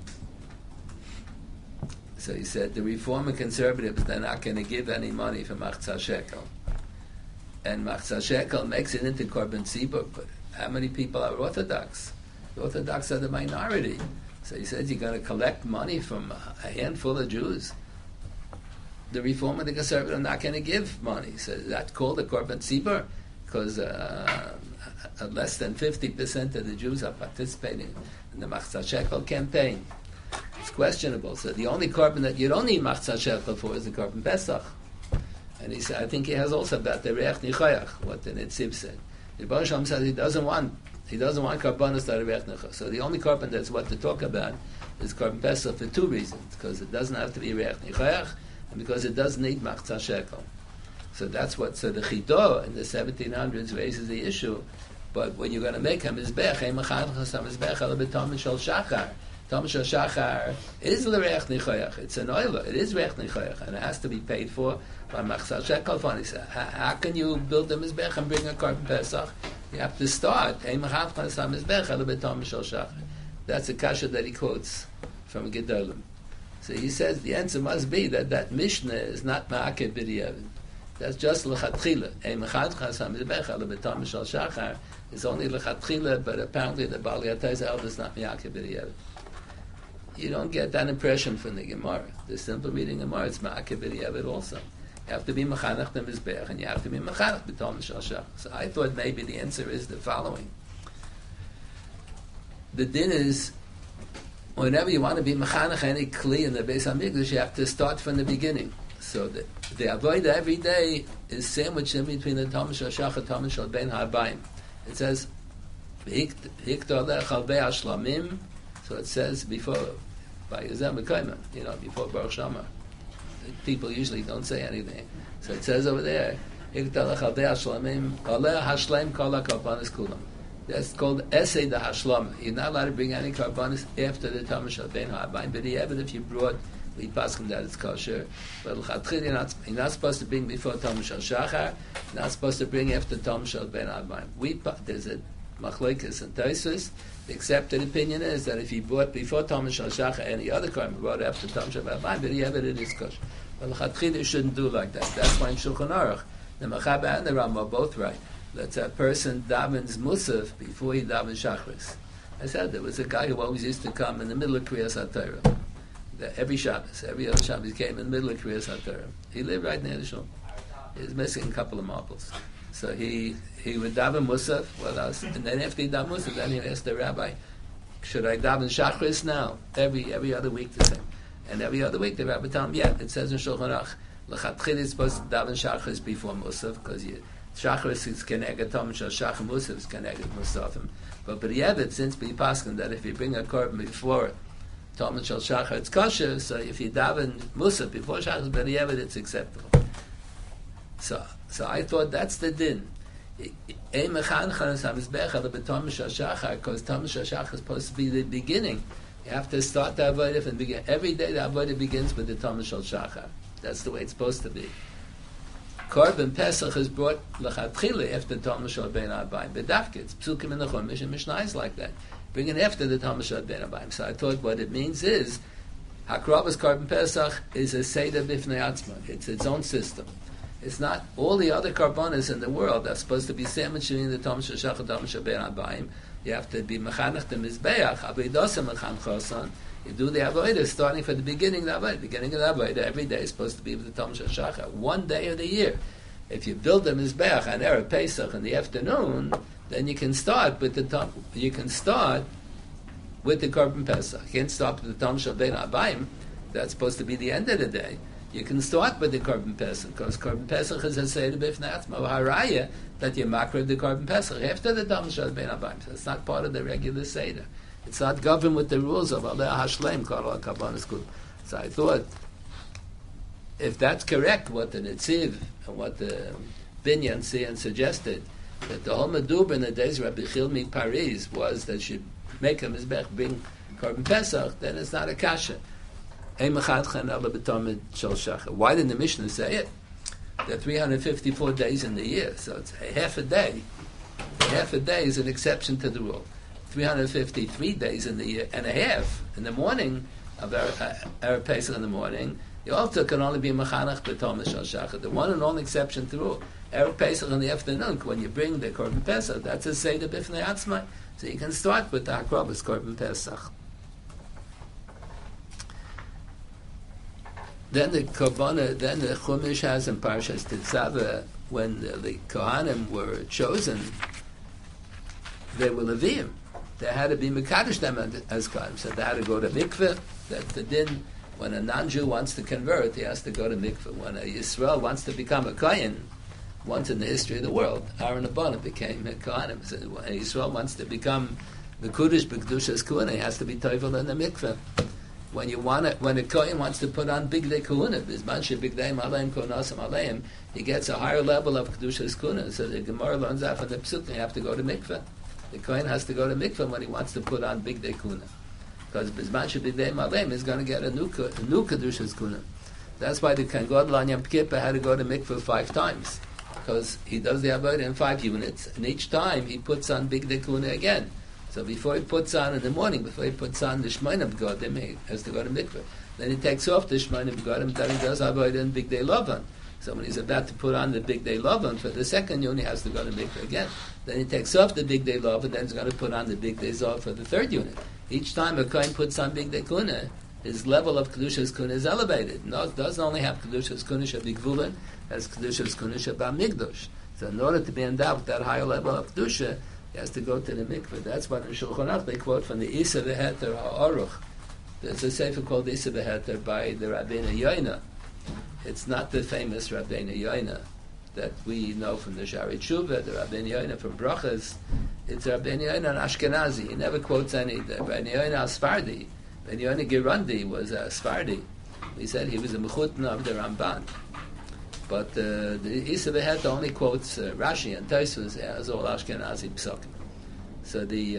So he said the Reform and conservatives, they're not going to give any money for Machzah Shekel. And Machzah Shekel makes it into Korban Tzibur, but how many people are Orthodox? The Orthodox are the minority. So he says you're going to collect money from a handful of Jews. The Reform and the conservative are not going to give money. So that's called a Korban Tzibur, because less than 50% of the Jews are participating in the Machzah Shekel campaign. It's questionable. So the only korban that you don't need Machzah Shekel for is the Korban Pesach. And he said, I think he has also about the Reach Nichayach, what the Netziv said. The Baruch Shalom says he doesnn't want karbanos that are Reach Nichayach. So the only korban that's what to talk about is Korban Pesach for two reasons: because it doesn't have to be Reach Nichayach, and because it does need Machzah Shekel. So that's what. So the Chidah in the 1700s raises the issue. But when you're going to make a mizbech, Tom Shel Shachar is l'reich nichoyach. It's an oila. It is reich nichoyach, and it has to be paid for by Machzah Shekel. Funny, how can you build a mizbech and bring a Korban Pesach? You have to start. That's a kasha that he quotes from Gedolim. So he says the answer must be that Mishnah is not ma'akeh b'diavad. That's just l'chatchila. It's only l'chatchila, but apparently the Bali Atayz is not ma'akeh b'diavad. You don't get that impression from the Gemara. The simple reading Gemara, it's ma'akeh b'diavad also. You have to be mechanech the mizbech, and you have to be mechanech b'tom shel shachar. So I thought maybe the answer is the following. The din is, whenever you want to be mechanech any kli in the Beis HaMikdash, you have to start from the beginning. So the avodah every day is sandwiched in between the Tom Shel Shachar, Tom Shel Ben Habayim. It says, Hiktor lech alvei hashlamim. So it says before, by Yezem B'Koyman, before Baruch Shama. People usually don't say anything. So it says over there, Hiktor lech alvei hashlamim, aleh hashleim kol hakarbanos kulam. That's called Esei the Hashlama. You're not allowed to bring any karbanos after the Tom Shel Ben Habayim, but even if you brought, we pass him that it's kosher. But you're not supposed to bring before Tom Shel Shachar. You're not supposed to bring after Tom Shel Ben Habayim. There's a machlokes and Tosfos. The accepted opinion is that if he brought before Tom Shel Shachar any other korban, brought after Tom Shel Ben Habayim, but it is kosher. But l'chatchila you shouldn't do like that. That's why in Shulchan Aruch, the Mechaber and the Rambam are both right. That a person davens Musaf before he davens Shachris. I said there was a guy who always used to come in the middle of Kriyas HaTorah. Every Shabbos, every other Shabbos, he came in the middle of Kriyas HaTorah. He lived right near the shul. He was missing a couple of marbles. So he would daven Musaf, and then after he daven Musaf, then he would ask the rabbi, should I daven Shachris now? Every other week the same. And every other week the rabbi told him, yeah, it says in Shulchan Aruch, l'chatchila is supposed to daven Shachris before Musaf, because Shachris is keneged Tom Shel Shachar, Musaf is keneged Musafim. But b'diavad, since we paskin that if you bring a korban before Tom Shel Shachar, it's kosher. So if you daven Musaf before Shachar, b'diavad, it's acceptable. So I thought that's the din. Because Tom Shel Shachar is supposed to be the beginning. You have to start the avodah from the beginning. Every day the avodah begins with the Tom Shel Shachar. That's the way it's supposed to be. Korban Pesach is brought l'chatchila after Tom Shel Ben Habayim. Bedafke, it's psukim in the Chumash and Mishnah is like that. Bring it after the Tom Shel Ben Habayim. So I thought what it means is Hakrovas Korban Pesach is a seder b'fnei atzma. It's its own system. It's not all the other karbanos in the world are supposed to be sandwiched in the Tom Shel Shachar, Tom Shel Ben Habayim. You have to be mechanech the mizbeach, avidosa mechanchosan. You do the avodah starting from the beginning of the avodah. Beginning of the avodah every day is supposed to be with the Tom Shel Shachar. One day of the year. If you build the mizbeach on Erev Pesach in the afternoon, then you can start with the Korban Pesach. You can't start with the Tom Shel Ben Habayim. That's supposed to be the end of the day. You can start with the Korban Pesach, because Korban Pesach is a seder b'fnei atzma haraya that you makriv the Korban Pesach after the Tom Shel Ben Habayim. So it's not part of the regular seder. It's not governed with the rules of Aleh Hashleim Kol HaKarbanos Kulam. So I thought, if that's correct, what the Netziv and what the Binyan Tzion suggested, That the whole Meduba in the days of Rabbi Chilmi Paris was that she make a Mizbech, bring Korban Pesach, then it's not a kasha. Why didn't the Mishnah say it? There are 354 days in the year, so it's half a day. Half a day is an exception to the rule. 353 days in the year and a half. In the morning of Erev Pesach in the morning, you also can only be Mechanach B'Tom Shal Shachar. The one and only exception to the rule. Erev Pesach in the afternoon, when you bring the Korban Pesach, that's a Seder B'fnei Atzmai. So you can start with the Hakrobas Korban Pesach. Then the Chumash has in Parshas Tetzaveh, when the Kohanim were chosen, they were Leviim. They had to be Mekadosh them as Kohanim. So they had to go to mikveh. That the din, when a non-Jew wants to convert, he has to go to mikveh. When a Yisrael wants to become a Kohen, once in the history of the world, Aaron Abana became a Kohanim. So when a Yisrael wants to become the Kudish B'Kedushas Kohuna, he has to be Toivel in the mikveh. When a Kohen wants to put on Big Day Kohuna, Bizman Big Day Malayim Konasim Alayim, he gets a higher level of Kedushas Kohuna. So the Gemara learns out from the Psuk, you have to go to mikveh. The Kohen has to go to mikveh when he wants to put on Big Day Kohuna. Because Bizman Big Day Malayim is going to get a new Kedushas Kohuna. That's why the Kohen Gadol on Yom Kippur had to go to mikveh 5 times. Because he does the Avodah in 5 units, and each time he puts on Big Day Kohuna again. So before he puts on in the morning, before he puts on the Shemaim Begodim, he has to go to mikveh. Then he takes off the Shemaim Begodim, then he does Avodah in Big Day Lavan. So when he's about to put on the Big Day Lavan for the second unit, he has to go to mikveh again. Then he takes off the Big Day Lavan, then he's going to put on the Big Day Zov for the third unit. Each time a Kohen puts on Big Day Kuna, his level of Kedushas Kuna is elevated. No, it doesn't only have Kedushas Kuna Shabigvulin, it has Kedushas Kuna Shabamigdosh. So in order to be endowed with that higher level of Kedusha, he has to go to the mikveh. That's what in Shulchan Aruch they quote from the Isa V'Heter HaAruch. There's a sefer called Isa V'Heter by the Rabbeinu Yoina. It's not the famous Rabbeinu Yoina that we know from the Shari Tshuva, the Rabbeinu Yoina from Brachas. It's Rabbeinu Yoina an Ashkenazi. He never quotes any. The Rabbeinu Yoina Asfardi. Rabbeinu Yoina Girundi was a Asfardi. We said he was a Mechutna of the Ramban. But the Isa V'Heter only quotes Rashi and Tosfos as all Ashkenazi psukim. So the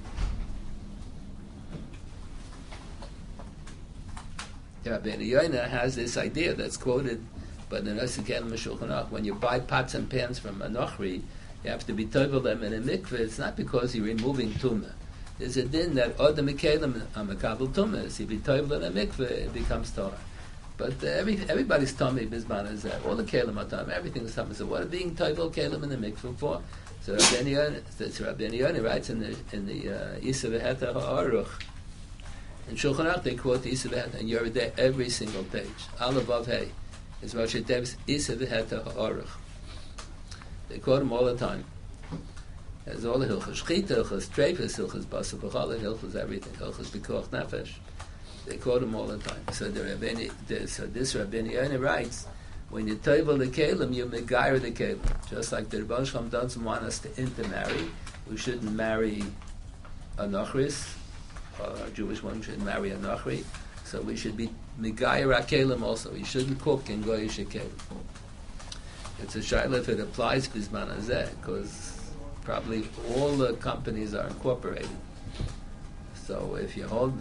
Rabbeinu Yoina has this idea that's quoted by the Nosei Kelim Shulchan Aruch. When you buy pots and pans from a Nochri, you have to be tovel them in a mikveh. It's not because you're removing tumah. There's a din that Odem Kelim Amakabel tumah. If you be tovel in a mikveh, it becomes Torah. But everybody's tummy bizman is that all the kelim are tummy, everything is tummy. So what are being tovel kelim in the mikveh for? So Rabbeinu Yoina writes in the Isa V'Heter HaAruch. In Shulchan Aruch they quote the Isa V'Heter, and you're there every single page. Aleph Vav Hey is Rashi Tevis Isa V'Heter HaAruch. They quote him all the time. There's all the hilchos shchita, hilchos treifus, hilchos basar b'chala, hilchos everything, hilchos b'koach nefesh. They quote him all the time. So this Rabbeinu Yoina writes, when you tovel the kelim, you megayer the kelim. Just like the Rebbe Shalom doesn't want us to intermarry, we shouldn't marry a nochris, a Jewish woman shouldn't marry a nochri, so we should be megayer kelim also. We shouldn't cook in goyish kelim. It's a shayla if it applies bizman hazeh, because probably all the companies are incorporated. So if you hold.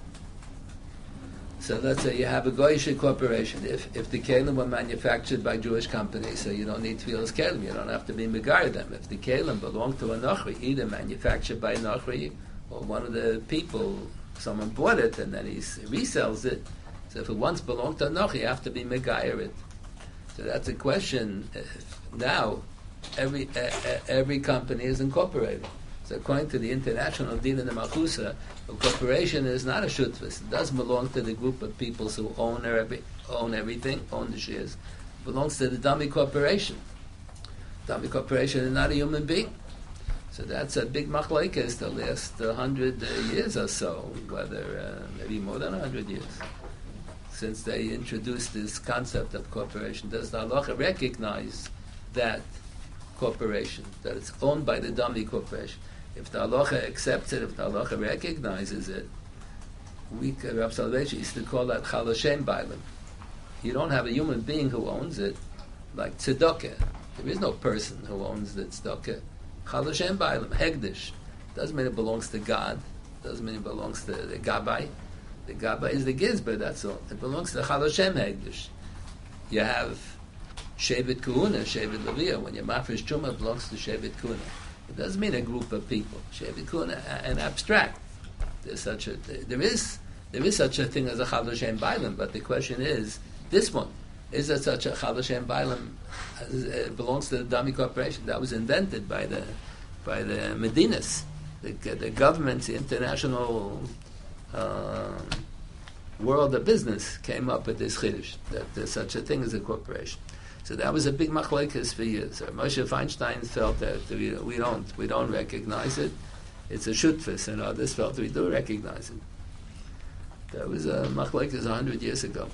So let's say you have a Goyish corporation. If the kelim were manufactured by Jewish companies, so you don't need tefillas kelim, you don't have to be megayer them. If the kelim belong to a nochri, either manufactured by a nochri or one of the people, someone bought it and then he resells it. So if it once belonged to a nochri, you have to be megayer it. So that's a question. Now, every company is incorporated. So according to the international Din in the Malchusa, a corporation is not a shutfus. It doesn't belong to the group of people who own everything, own the shares. It belongs to the dummy corporation. Dummy corporation is not a human being. So that's a big machlekes the last 100 years or so, whether maybe more than 100 years, since they introduced this concept of corporation. Does the halacha recognize that corporation, that it's owned by the dummy corporation? If the halacha accepts it, if the halacha recognizes it, Rav Soloveitchik used to call that chaloshem bailim. You don't have a human being who owns it, like tzedakah. There is no person who owns the tzedakah. Chal Hashem Bailam, Hegdish. Doesn't mean it belongs to God. Doesn't mean it belongs to the Gabbai. The Gabbai is the Gizber, that's all. It belongs to Chal Hashem Hegdish. You have Shevet Kuhuna, Shevet Leviyah. When your Mafresh Truma, it belongs to Shevet Kuhuna. It doesn't mean a group of people. Shevet Kuhuna, an abstract. There is such a thing as a Chal Hashem Bailam, but the question is, this one, is there such a Chal Hashem Bailam? It belongs to the Dami Corporation that was invented by the Medinas, the governments, the international world of business came up with this chiddush that there's such a thing as a corporation. So that was a big machlokes for years. Moshe Feinstein felt that we don't recognize it. It's a shutfus, and others felt we do recognize it. That was a machlokes 100 years ago.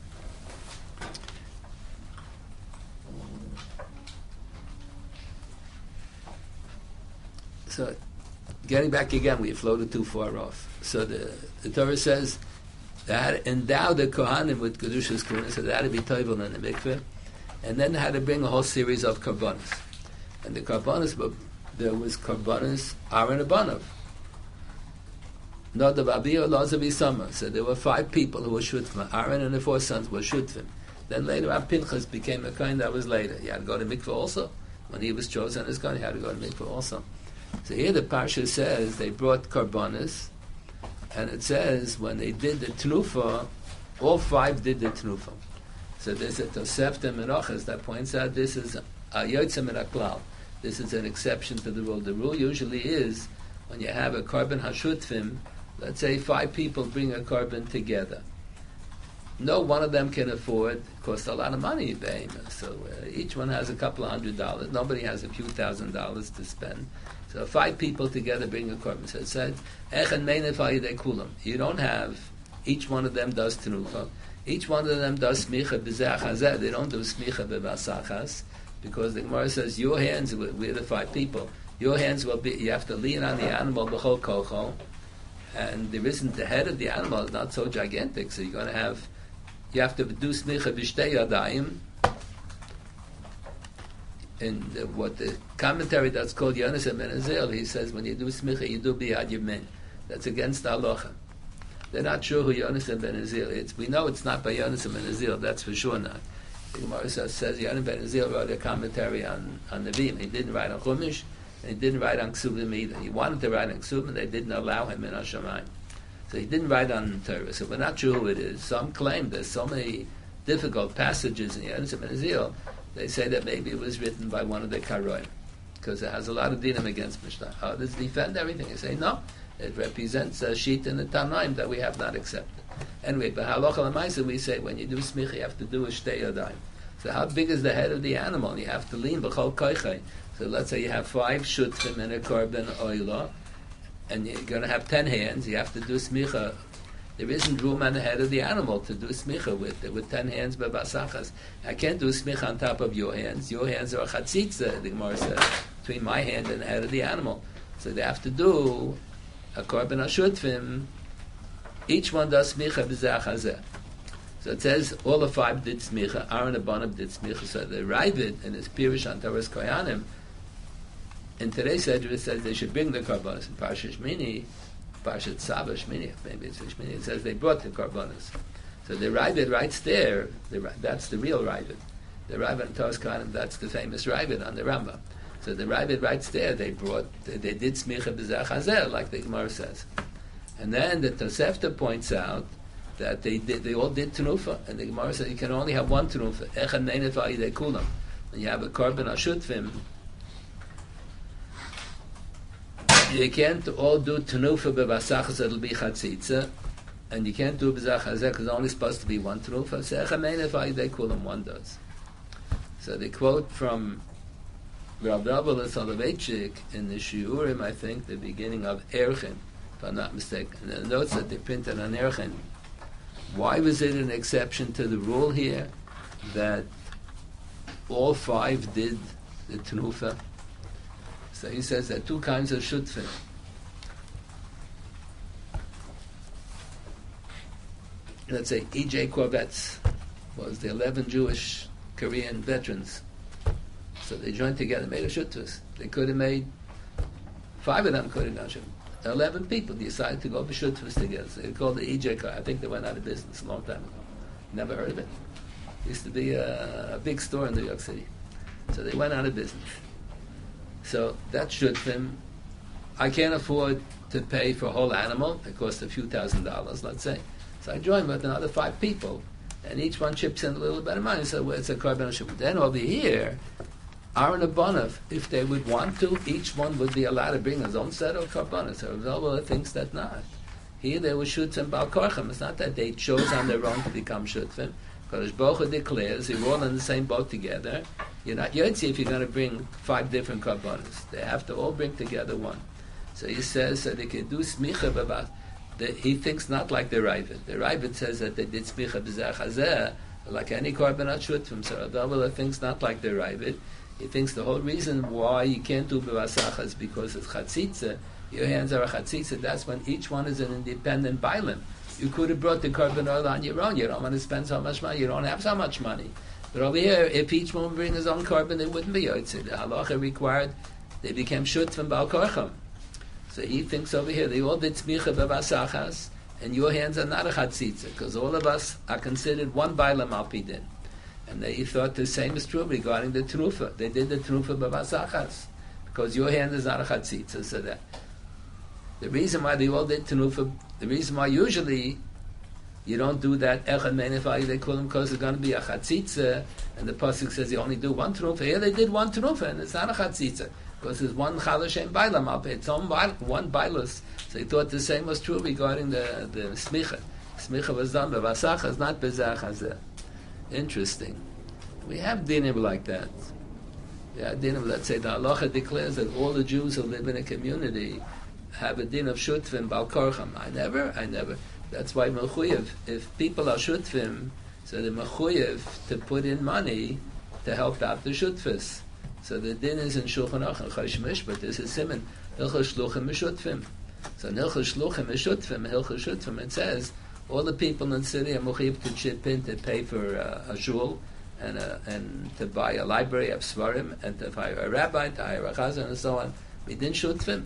So, getting back again, we floated too far off. So the Torah says they had to endow the Kohanim with Kedushas Kuhuna, so they had to be toivel in the mikveh, and then they had to bring a whole series of karbanos. And the karbanos, there was karbanos Aaron Abanav. Nadav Abihu Elazar Isama. So there were 5 people who were shutfim. Aaron and the 4 sons were shutfim. Then later on, Pinchas became a kohen that was later. He had to go to mikveh also. When he was chosen as kohen, he had to go to mikveh also. So here the Parsha says they brought karbanos, and it says when they did the tenufa, all 5 did the tenufa. So there's a Tosefta Menachas that points out this is a yotze min haklal. This is an exception to the rule. The rule usually is when you have a korban hashutfim, let's say 5 people bring a korban together. No one of them can afford, it costs a lot of money, so each one has a couple of $100. Nobody has a few $1,000s to spend. So 5 people together bring a korban. So it said, Echen meinef hayidei kulam. You don't have, each one of them does tenufa. Each one of them does smicha b'zeh chazeh. They don't do smicha b'vasachas, because the Gemara says, your hands, we're the 5 people, your hands will be, you have to lean on the animal b'chol kocho, and there isn't, the head of the animal is not so gigantic, so you have to do smicha b'shtei yadayim. In what the commentary that's called Yonasan ben Azil, he says when you do smicha, you do biyad yamin. That's against the halacha. They're not sure who Yonasan ben Azil is. We know it's not by Yonasan ben Azil, that's for sure not. The Gemara says Yonasan ben Azil wrote a commentary on Nevi'im. He didn't write on Chumash, and he didn't write on Ksubim either. He wanted to write on Ksubim, they didn't allow him in Hashemayim. So he didn't write on Torah. So we're not sure who it is. Some claim there's so many difficult passages in Yonasan ben Azil. They say that maybe it was written by one of the Karoim, because it has a lot of dinim against Mishnah. Others defend everything. They say, no, it represents a sheet in the Tanaim that we have not accepted. Anyway, but halacha l'maisa, we say when you do smicha, you have to do a shtei yadayim. So how big is the head of the animal? You have to lean b'chol koichai. So let's say you have 5 shutfim and a korban oila, and you're going to have 10 hands. You have to do smicha. There isn't room on the head of the animal to do smicha with 10 hands b'basachas. I can't do smicha on top of your hands. Your hands are a chatzitza, the Gemara says, between my hand and the head of the animal. So they have to do a korban hashutfim. Each one does smicha b'zeh hazeh. So it says all the 5 did smicha. Aaron Abanav did smicha. So the Ravid in his Pirush on Toras Kohanim, in today's address says they should bring the karbanos. In Parshas Shmini, Parshat Saba Shmini, maybe it's Shmini, it says they brought the karbanos. So the Ravid writes there, that's the real Ravid. The Ravid in Toras Kohanim, that's the famous Ravid on the Rambam. So the Ravid writes there, they did smicha b'zeh hazeh, like the Gemara says. And then the Tosefta points out that they all did tenufa, and the Gemara says you can only have one tenufa. Echad neinef hayidei kulam. When you have a korban hashutfim, you can't all do tenufa b'vasachas, it'll be chatzitza, and you can't do b'zeh hazeh because it's only supposed to be one tenufa. So echad neinef hayidei kulam, one does. So they quote from Rav David Soloveitchik in the Shiurim, I think, the beginning of Erchin, if I'm not mistaken. And the notes that they printed on Erchin. Why was it an exception to the rule here that all 5 did the tenufa? So he says there are 2 kinds of shutfim. Let's say E.J. Korvetz was the 11 Jewish Korean veterans. So they joined together, made a shutfus. They could have made 5 of them couldn't go shutfim. 11 people decided to go b'shutfus together. So they called the EJ car. I think they went out of business a long time ago. Never heard of it. Used to be a big store in New York City. So they went out of business. So that shutfim, I can't afford to pay for a whole animal. It costs a few $1,000s, let's say. So I join with another 5 people, and each one chips in a little bit of money. So well, it's a korban shutfim. Then over here, Aaron Abanav, if they would want to, each one would be allowed to bring his own set of korbanos. So Rav thinks that not. Here they were shutfim bal korchim. It's not that they chose on their own to become shutfim. Because Baruch Hu declares, you're all in the same boat together. You're not yotzi if you're going to bring 5 different korbanos. They have to all bring together one. So he says that they can do smicha about. He thinks not like the Ravid. The Ravid says that they did smicha b'zeh chazeh, like any korbanot shutfim. So Rav thinks not like the Ravid. He thinks the whole reason why you can't do b'vasacha is because it's chatzitza. Your hands are a chatzitza. That's when each one is an independent bailim. You could have brought the korban oil on your own. You don't want to spend so much money. You don't have so much money. But over here, if each one bring his own korban, it wouldn't be yotzei. The halacha required they became shutfim bal korcham. So he thinks over here they all did smicha b'vasachas, and your hands are not a chatzitza because all of us are considered one bailam al pidin. And he thought the same is true regarding the tenufa. They did the tenufa b'vasachas because your hand is not a chatzitza. So that the reason why they all did tenufa, the reason why usually you don't do that echad menefai they call them because it's going to be a chatzitza, and the pasuk says you only do one tenufa. Here they did one tenufa, and it's not a chatzitza because there's one chalashem bailam up. It's one bailus. So he thought the same was true regarding the smicha. Smicha was done b'vasachas, not b'zeh chazeh. Interesting. We have dinim like that. Yeah, dinim. Let's say the halacha declares that all the Jews who live in a community have a din of shutfim bal korcham. I never. That's why mechuyev. If people are shutfim, so they're mechuyev to put in money to help out the shutfis. So the din is in Shulchan Aruch and Chosh Mishpat. This is siman hilchos shluchim mishutfim. So hilchos shluchim mishutfim, hilchos shutfim. It says all the people in the city are mechuyev to chip in to pay for a shul and to buy a library of svarim and to hire a rabbi, to hire a chazan and so on. We didn't shutfim.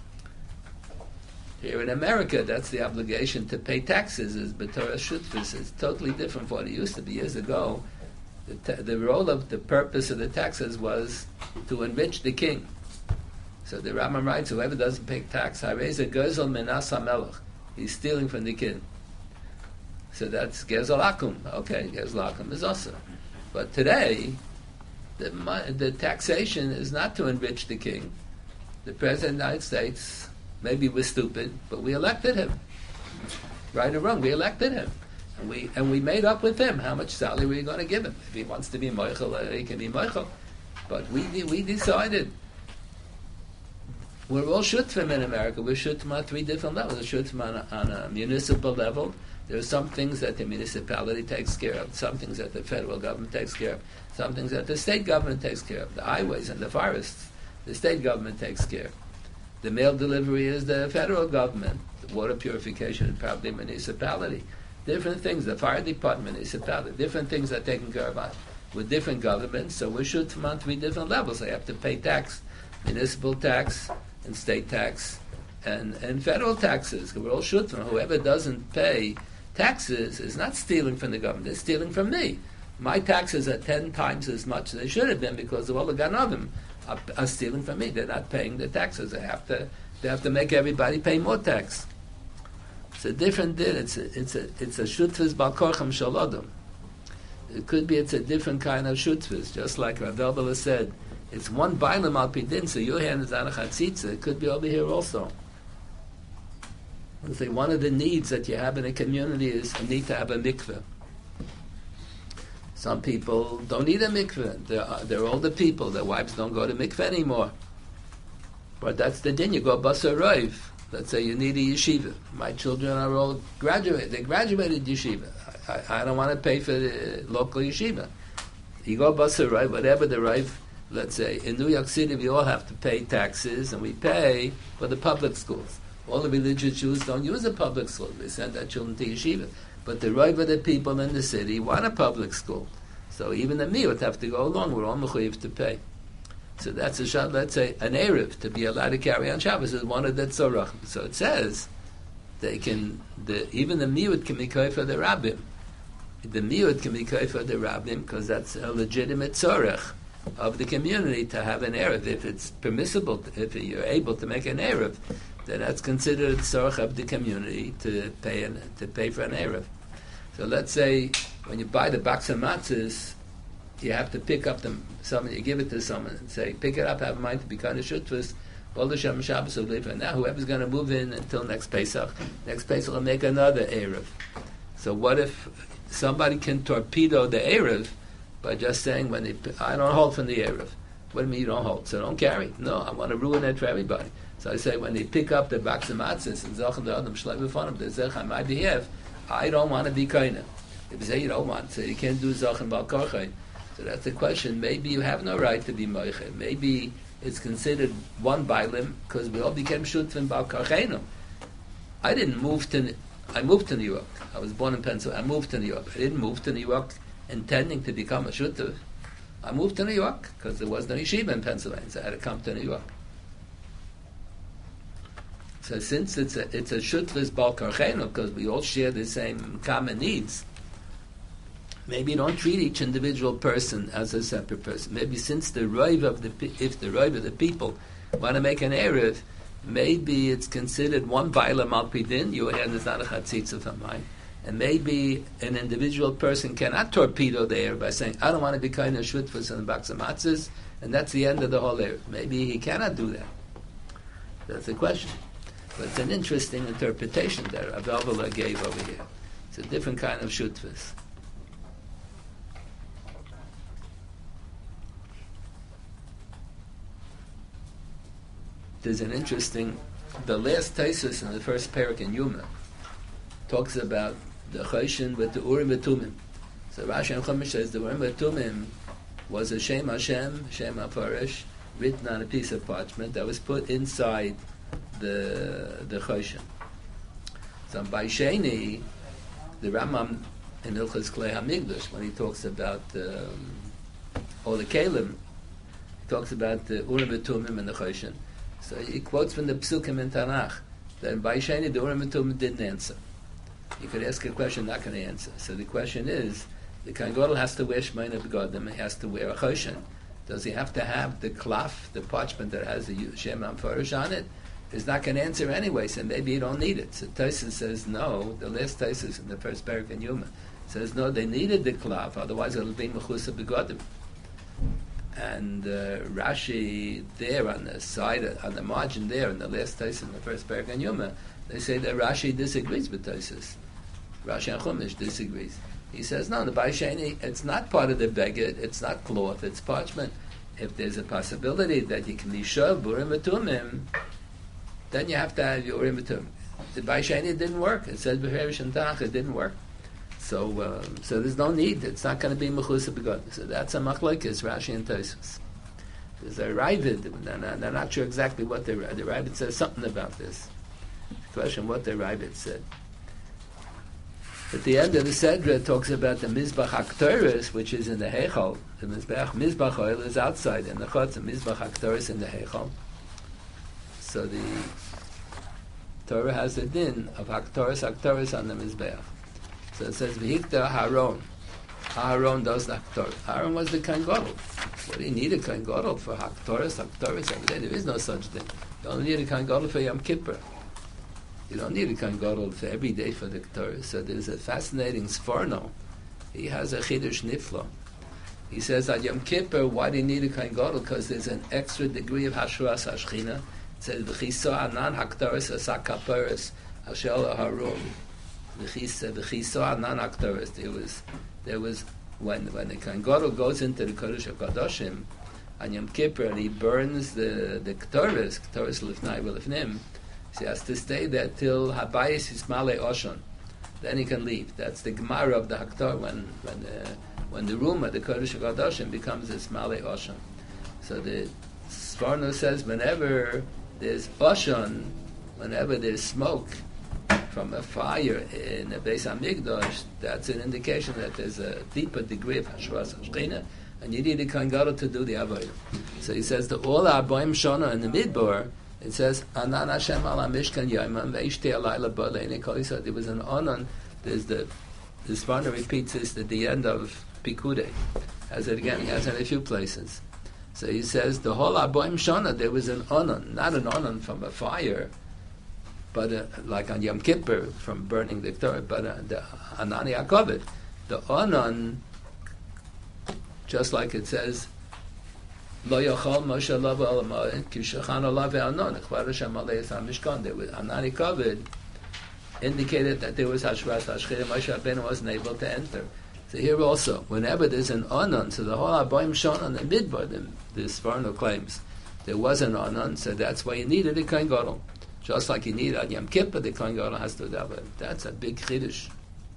Here in America, that's the obligation to pay taxes. Is b'torah shutfis. It's totally different from what it used to be years ago. The role of the purpose of the taxes was to enrich the king. So the Rambam writes, whoever doesn't pay tax, hareza gezel menas hamelech. He's stealing from the king. So that's gezel akum. Okay, gezel akum is also. But today, the taxation is not to enrich the king. The President of the United States, maybe we're stupid, but we elected him. Right or wrong, we elected him. And we made up with him how much salary we're going to give him. If he wants to be moichel, he can be moichel. But we decided. We're all shutfim in America. We're shutfim on 3 different levels. We're shutfim on a municipal level. There are some things that the municipality takes care of, some things that the federal government takes care of, some things that the state government takes care of. The highways and the forests, the state government takes care of. The mail delivery is the federal government. The water purification is probably municipality. Different things, the fire department, municipality, different things are taken care of with different governments. So we should from on 3 different levels. They have to pay tax, municipal tax, and state tax, and federal taxes. We're all should from. Whoever doesn't pay taxes is not stealing from the government. They're stealing from me. My taxes are 10 times as much as they should have been because all the ganavim are stealing from me. They're not paying the taxes. They have to make everybody pay more tax. It's a different din. It's a shutfis bal korcham shalodom. It could be it's a different kind of shutfis, just like Rav Elbala said. It's one bailam al pidin, so your hand is on a chatzitza. It could be over here also. I say one of the needs that you have in a community is a need to have a mikveh. Some people don't need a mikveh. They're older people. Their wives don't go to mikveh anymore. But that's the din. You go basar roiv. Let's say you need a yeshiva. My children are all graduated. They graduated yeshiva. I don't want to pay for the local yeshiva. You go basar roiv, whatever the roiv. Let's say in New York City we all have to pay taxes, and we pay for the public schools. All the religious Jews don't use a public school. They send their children to yeshiva. But the roiv of the people in the city want a public school. So even the miut have to go along. We're all mechuyev to pay. So that's a shot. Let's say an erev to be allowed to carry on Shabbos is one of the tzorach. So it says they can. Even the miut can be koy for the rabbim. The miut can be koy for the rabbim because that's a legitimate tzorach of the community to have an erev. If it's permissible, if you're able to make an erev, then that's considered a tzorach of the community to pay for an erev. So let's say when you buy the box of matzahs, you have to pick up someone. You give it to someone and say, "Pick it up. Have in mind to be kind of shutfus. All the Shem Shabbos will live." And now whoever's going to move in until next Pesach will make another erev. So what if somebody can torpedo the erev by just saying, I don't hold from the erev. What do you mean you don't hold? So don't carry. No, I want to ruin it for everybody. So I say when they pick up the box of matzahs and zochen the adam shlei b'fonim, they zech on my behalf, I don't want to be kaina. If you say you don't want, so you can't do zochen bal korchay. So that's the question. Maybe you have no right to be moiche. Maybe it's considered one bailim because we all became shutvim bal korchayim. I moved to New York. I was born in Pennsylvania. I moved to New York. I didn't move to New York intending to become a shutv. I moved to New York because there was no yeshiva in Pennsylvania, so I had to come to New York. So since it's a shutvis bal karchenu, because we all share the same common needs, maybe you don't treat each individual person as a separate person. Maybe since if the roiv of the people want to make an erev, maybe it's considered one baila malpidin. Your hand is not a chatzitz of mine. And maybe an individual person cannot torpedo the air by saying, I don't want to be kind of shvitfus in the box of matzahs, and that's the end of the whole air. Maybe he cannot do that. That's the question. But it's an interesting interpretation that Rav Elvela gave over here. It's a different kind of shvitfus. There's an interesting, the last Taisus in the first parak in Yuma talks about the Choshen with the Urim V'Tumim. So Rashi and Chumash says the Urim V'Tumim was a Shem Hashem, Shem HaParesh, written on a piece of parchment that was put inside the Choshen. So by Sheni, the Rambam in Ilchos Klei HaMikdash, when he talks about all the Kalim, he talks about the Urim V'Tumim and the Choshen. So he quotes from the Psukim in Tanakh that by Sheni the Urim V'Tumim didn't answer. You could ask a question, not going to answer. So the question is, the Kohen Gadol has to wear Shmeina B'Godim, he has to wear a Choshen. Does he have to have the klaf, the parchment that has the Shem HaMfarish on it? He's not going to answer anyway, so maybe you don't need it. So Tosfos says no, the last Tosfos in the first parak in Yuma says no, they needed the klaf, otherwise it'll be Mechusa B'Godim. And Rashi there on the side, on the margin there, in the last Tosfos in the first parak in Yuma, they say that Rashi disagrees with Tosfos. Rashi and Chumash disagrees. He says, no, the Baisheni, it's not part of the beged, it's not cloth, it's parchment. If there's a possibility that you can be sure Urim V'Tumim, then you have to have your Urim V'Tumim. The Baisheni didn't work. It said B'Herish and Tanakh, it didn't work. So there's no need. It's not going to be Mechusa B'Godim. So that's a machlokes, Rashi and Tosfos. There's a Ravid, they're not sure exactly what the Ravid says something about this. Question what the Ravid said. At the end of the Sedra, it talks about the Mizbach HaKtoris, which is in the Heichal. The Mizbach oil is outside, and the Chutz, the Mizbach HaKtoris in the Heichal. So the Torah has a din of HaKtoris on the Mizbeach. So it says, V'hikta Haron. Aaron does the HaKtoris. Aaron was the Kohen Gadol. What do you need a Kohen Gadol for HaKtoris every day? There is no such thing. You only need a Kohen Gadol for Yom Kippur. You don't need a Kohen Gadol for every day for the Torah. So there's a fascinating Sforno. He has a Chidush Niflo. He says that Yom Kippur, why do you need a Kohen Gadol? Because there's an extra degree of Hashras Hashchina. It says, V'chiso anan haktoris asak kaperis ashel harum. V'chiso anan haktoris. There was when the Kohen Gadol goes into the Kodesh HaKadoshim on Yom Kippur and he burns the Ktoris Lifnai V'Lifnim, so he has to stay there till Habayis Ismale Oshon. Then he can leave. That's the Gemara of the Haktor when the room of the Kodesh HaKadoshim becomes Ismale Oshon. So the Sforno says whenever there's Oshon, whenever there's smoke from a fire in a Beis HaMikdash, that's an indication that there's a deeper degree of Hashras HaShechina, and you need a Kohen Gadol to do the Avodah. So he says the all Arbaim Shana in the Midbar. It says Anan Hashem ala Mishkan Yomam ve'ishte alayla b'aleini kol Yisrael. There was an Anan. There's the Svarna repeats this at the end of Pikude. Has it again? He has it in a few places. So he says the whole Arbaim Shana there was an Anan, not an Anan from a fire, but like on Yom Kippur from burning the Torah, but the Anani HaKavod. The Anan, just like it says, Lo Yochol Moshe Lava Alamoy Ki Shechan Olav Anon Echvar Hashem Aleis HaMishkan. There was Anani HaKavod indicated that there was Hashras Hashchir. Moshe Rabbeinu wasn't able to enter. So here also, whenever there's an Anan, so the whole Arbaim Shana in the Midbar, the Sforno claims there was an Anan, so that's why you needed a Kohen Gadol. Just like you need at Yom Kippur, the Kohen Gadol has to daven. That's a big chiddush.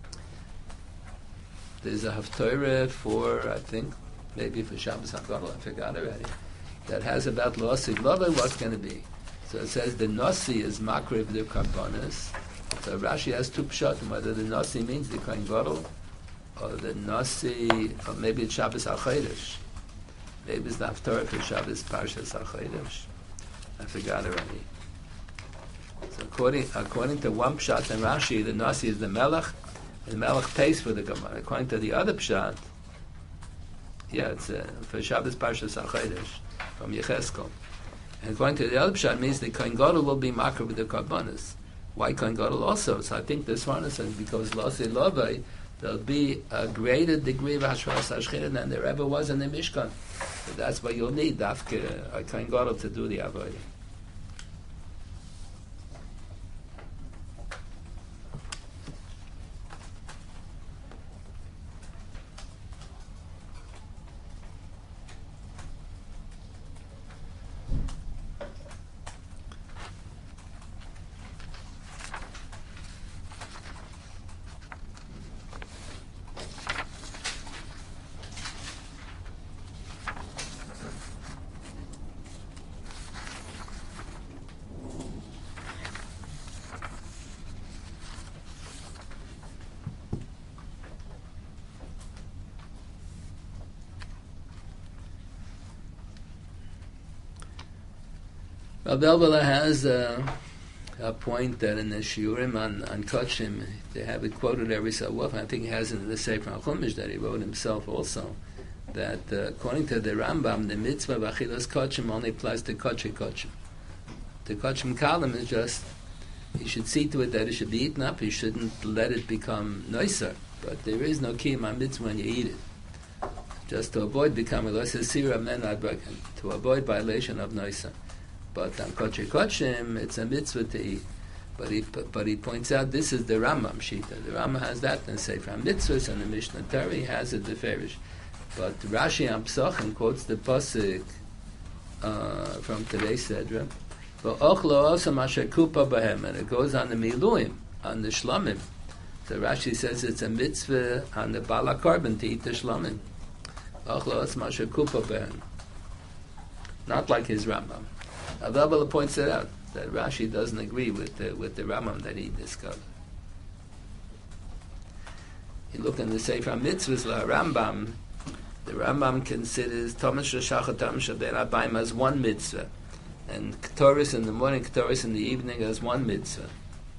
There's a Haftorah for, I think, maybe for Shabbos HaGadol, I forgot already, that has about Losi. Love what's going to be. So it says the Nasi is Makriv the Karbonis. So Rashi has two pshatim, whether the Nasi means the Kohen Gadol, or the Nasi, or maybe it's Shabbos HaChodesh. Maybe it's the Haftorah for Shabbos Parshas HaChodesh. I forgot already. So according to one pshat and Rashi, the Nasi is the Melech, and the Melech pays for the Gemara. According to the other pshat, it's for Shabbos Parshas HaChodesh from Yecheskel. And according to the other pshat, means the Kohen Gadol will be makar with the Karbonis. Why Kohen Gadol also? So I think this one says because Losi Lovei, there'll be a greater degree of Hashras Hashchir than there ever was in the Mishkan. So that's why you'll need Dafke, a Kohen Gadol to do the Avodah. Rabbi Elbala has a point that in the Shiurim on Kachim, they have it quoted every so often. I think he has it in the Sefer HaChumash that he wrote himself also, that according to the Rambam, the mitzvah of Achilas Kachim only applies to Kachim Kachim. The Kachim Kalim is just, he should see to it that it should be eaten up, he shouldn't let it become noiser, but there is no kiyum mitzvah when you eat it. Just to avoid becoming loiser sira men to avoid violation of noiser. But on Kodesh Kodshim, it's a mitzvah to eat. But he points out this is the Rambam Shita. The Rambam has that in Sefer HaMitzvahs, and the Mishnah Torah has it the Ferish. But Rashi on Psachim quotes the pasuk from today's Sedra. V'ochlo osam asher kupa b'hem, and it goes on the Miluim, on the Shlomim. So Rashi says it's a mitzvah on the Bala Korban to eat the Shlomim. V'ochlo osam asher kupa b'hem. Not like his Rambam. Avabala points it out that Rashi doesn't agree with the Rambam that he discovered. You look in the Sefer HaMitzvahs La Rambam. The Rambam considers Thomas Shachar Thomas Ben Abayim as one mitzvah, and Ketores in the morning, Ketores in the evening as one mitzvah.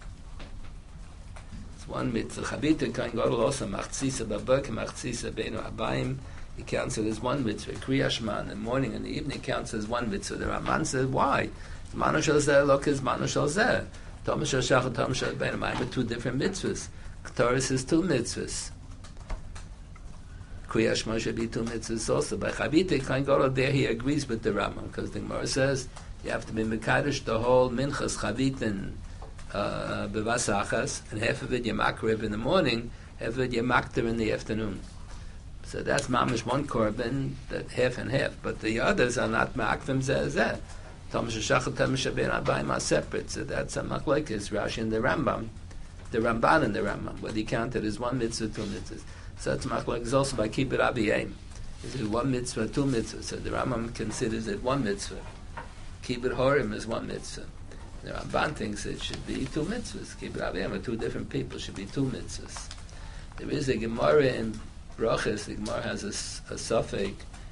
It's one mitzvah. Chavita Kohen Gadol also Machtzisa Babak Machtzisa Ben Abayim. He counts it as one mitzvah. Kriya Shema in the morning and the evening counts as one mitzvah. The Ramban says, why? Manu shel zeh look is manu shel zeh. Thomas shel shachar, Thomas shel ben amayim are two different mitzvahs. Ketores is two mitzvahs. Kriya Shema should be two mitzvahs also. By Chavite, Kohen Gadol there he agrees with the Rambam because the Gemara says you have to be mekadosh the whole minchas Chavitin bevasachas, and half of it you makriv in the morning, half of it you makter in the afternoon. So that's mamish one korban, that half and half. But the others are not ma'akvim zeh. Thomas Shachar, Thomas Ben Abayim are separate. So that's a machlokes Rashi and the Rambam, the Ramban and the Rambam. But he counted as one mitzvah, two mitzvahs. So that's machlokes also by Kibbut Abiyim. Is it one mitzvah, two mitzvahs? So the Rambam considers it one mitzvah. Kibbut Horim is one mitzvah. The Ramban thinks it should be two mitzvahs. Kibbut Abiyim are two different people. Should be two mitzvahs. There is a Gemara in Brachas, the Gemara has a suffix,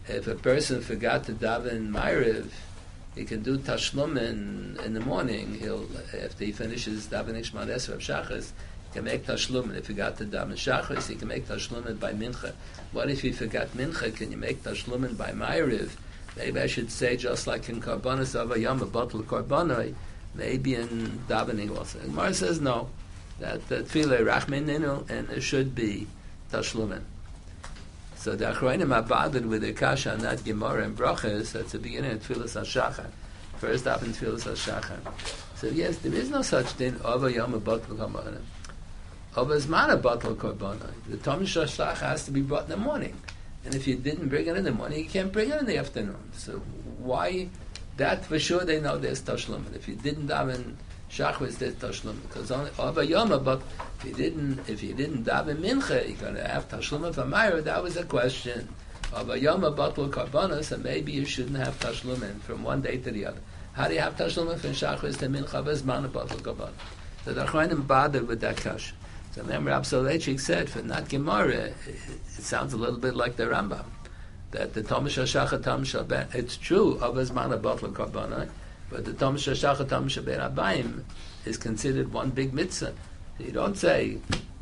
if a person forgot to daven Ma'ariv, he can do Tashlumin in the morning. He'll, after he finishes davening Shema Esrei of Shachris, he can make Tashlumin. If he forgot to daven Shachris, he can make Tashlumin by Mincha. What if he forgot Mincha? Can you make Tashlumin by Ma'ariv? Maybe I should say, just like in Karbanos Avayam, a bottle of Karbanoi, maybe in davening also. And Gemara says no, that Tefillah Rachmin Ninu, and it should be Tashlumin. So the Achronim abaded with the Kasha and that Gemara and Brachas at the beginning of Tfilas HaShachar. First up in Tfilas HaShachar. So yes, there is no such thing, Ova Yom Batal Korbanah. Ova Zman Batal Korbanah. The Tom Shach has to be brought in the morning. And if you didn't bring it in the morning, you can't bring it in the afternoon. So why? That for sure they know there's Tashlum. And if you didn't daven Shachris, there's Tashlum. Because only Ova Yom, but if you didn't daven Mincha, you're going to have Tashlum for Meir. That was a question. Ova Yom Batal Korbanah, so maybe you shouldn't have Tashlum from one day to the other. How do you have Tashlum from Shachris to Mincha? Bezman Batal Korbanah. So the Achronim bothered with that kasha. So remember, Rab Soloveitchik said, for not Gemara, it sounds a little bit like the Rambam, that the Tom Shashacha Tom Shabbat, it's true, Avaz Mana Batla Karbana, but the Tom Shashacha Tom Shabbat Abayim is considered one big mitzvah. You don't say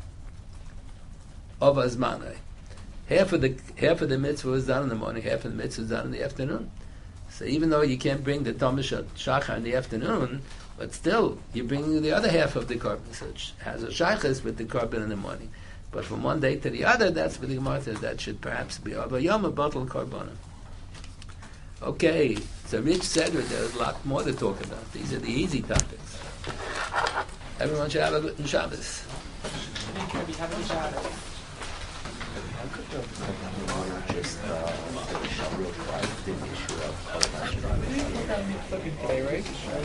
Avaz Mana. Half of the mitzvah was done in the morning, half of the mitzvah was done in the afternoon. So even though you can't bring the Tom Shashacha in the afternoon, but still, you're bringing the other half of the carbon, so it has a shaykhis with the carbon in the morning. But from one day to the other, that's what the Gemara says, that should perhaps be Ava Yom a bottle carbona. Okay, so Rich said that there's a lot more to talk about. These are the easy topics. Everyone should have a good Shabbos. Just real quiet, the issue of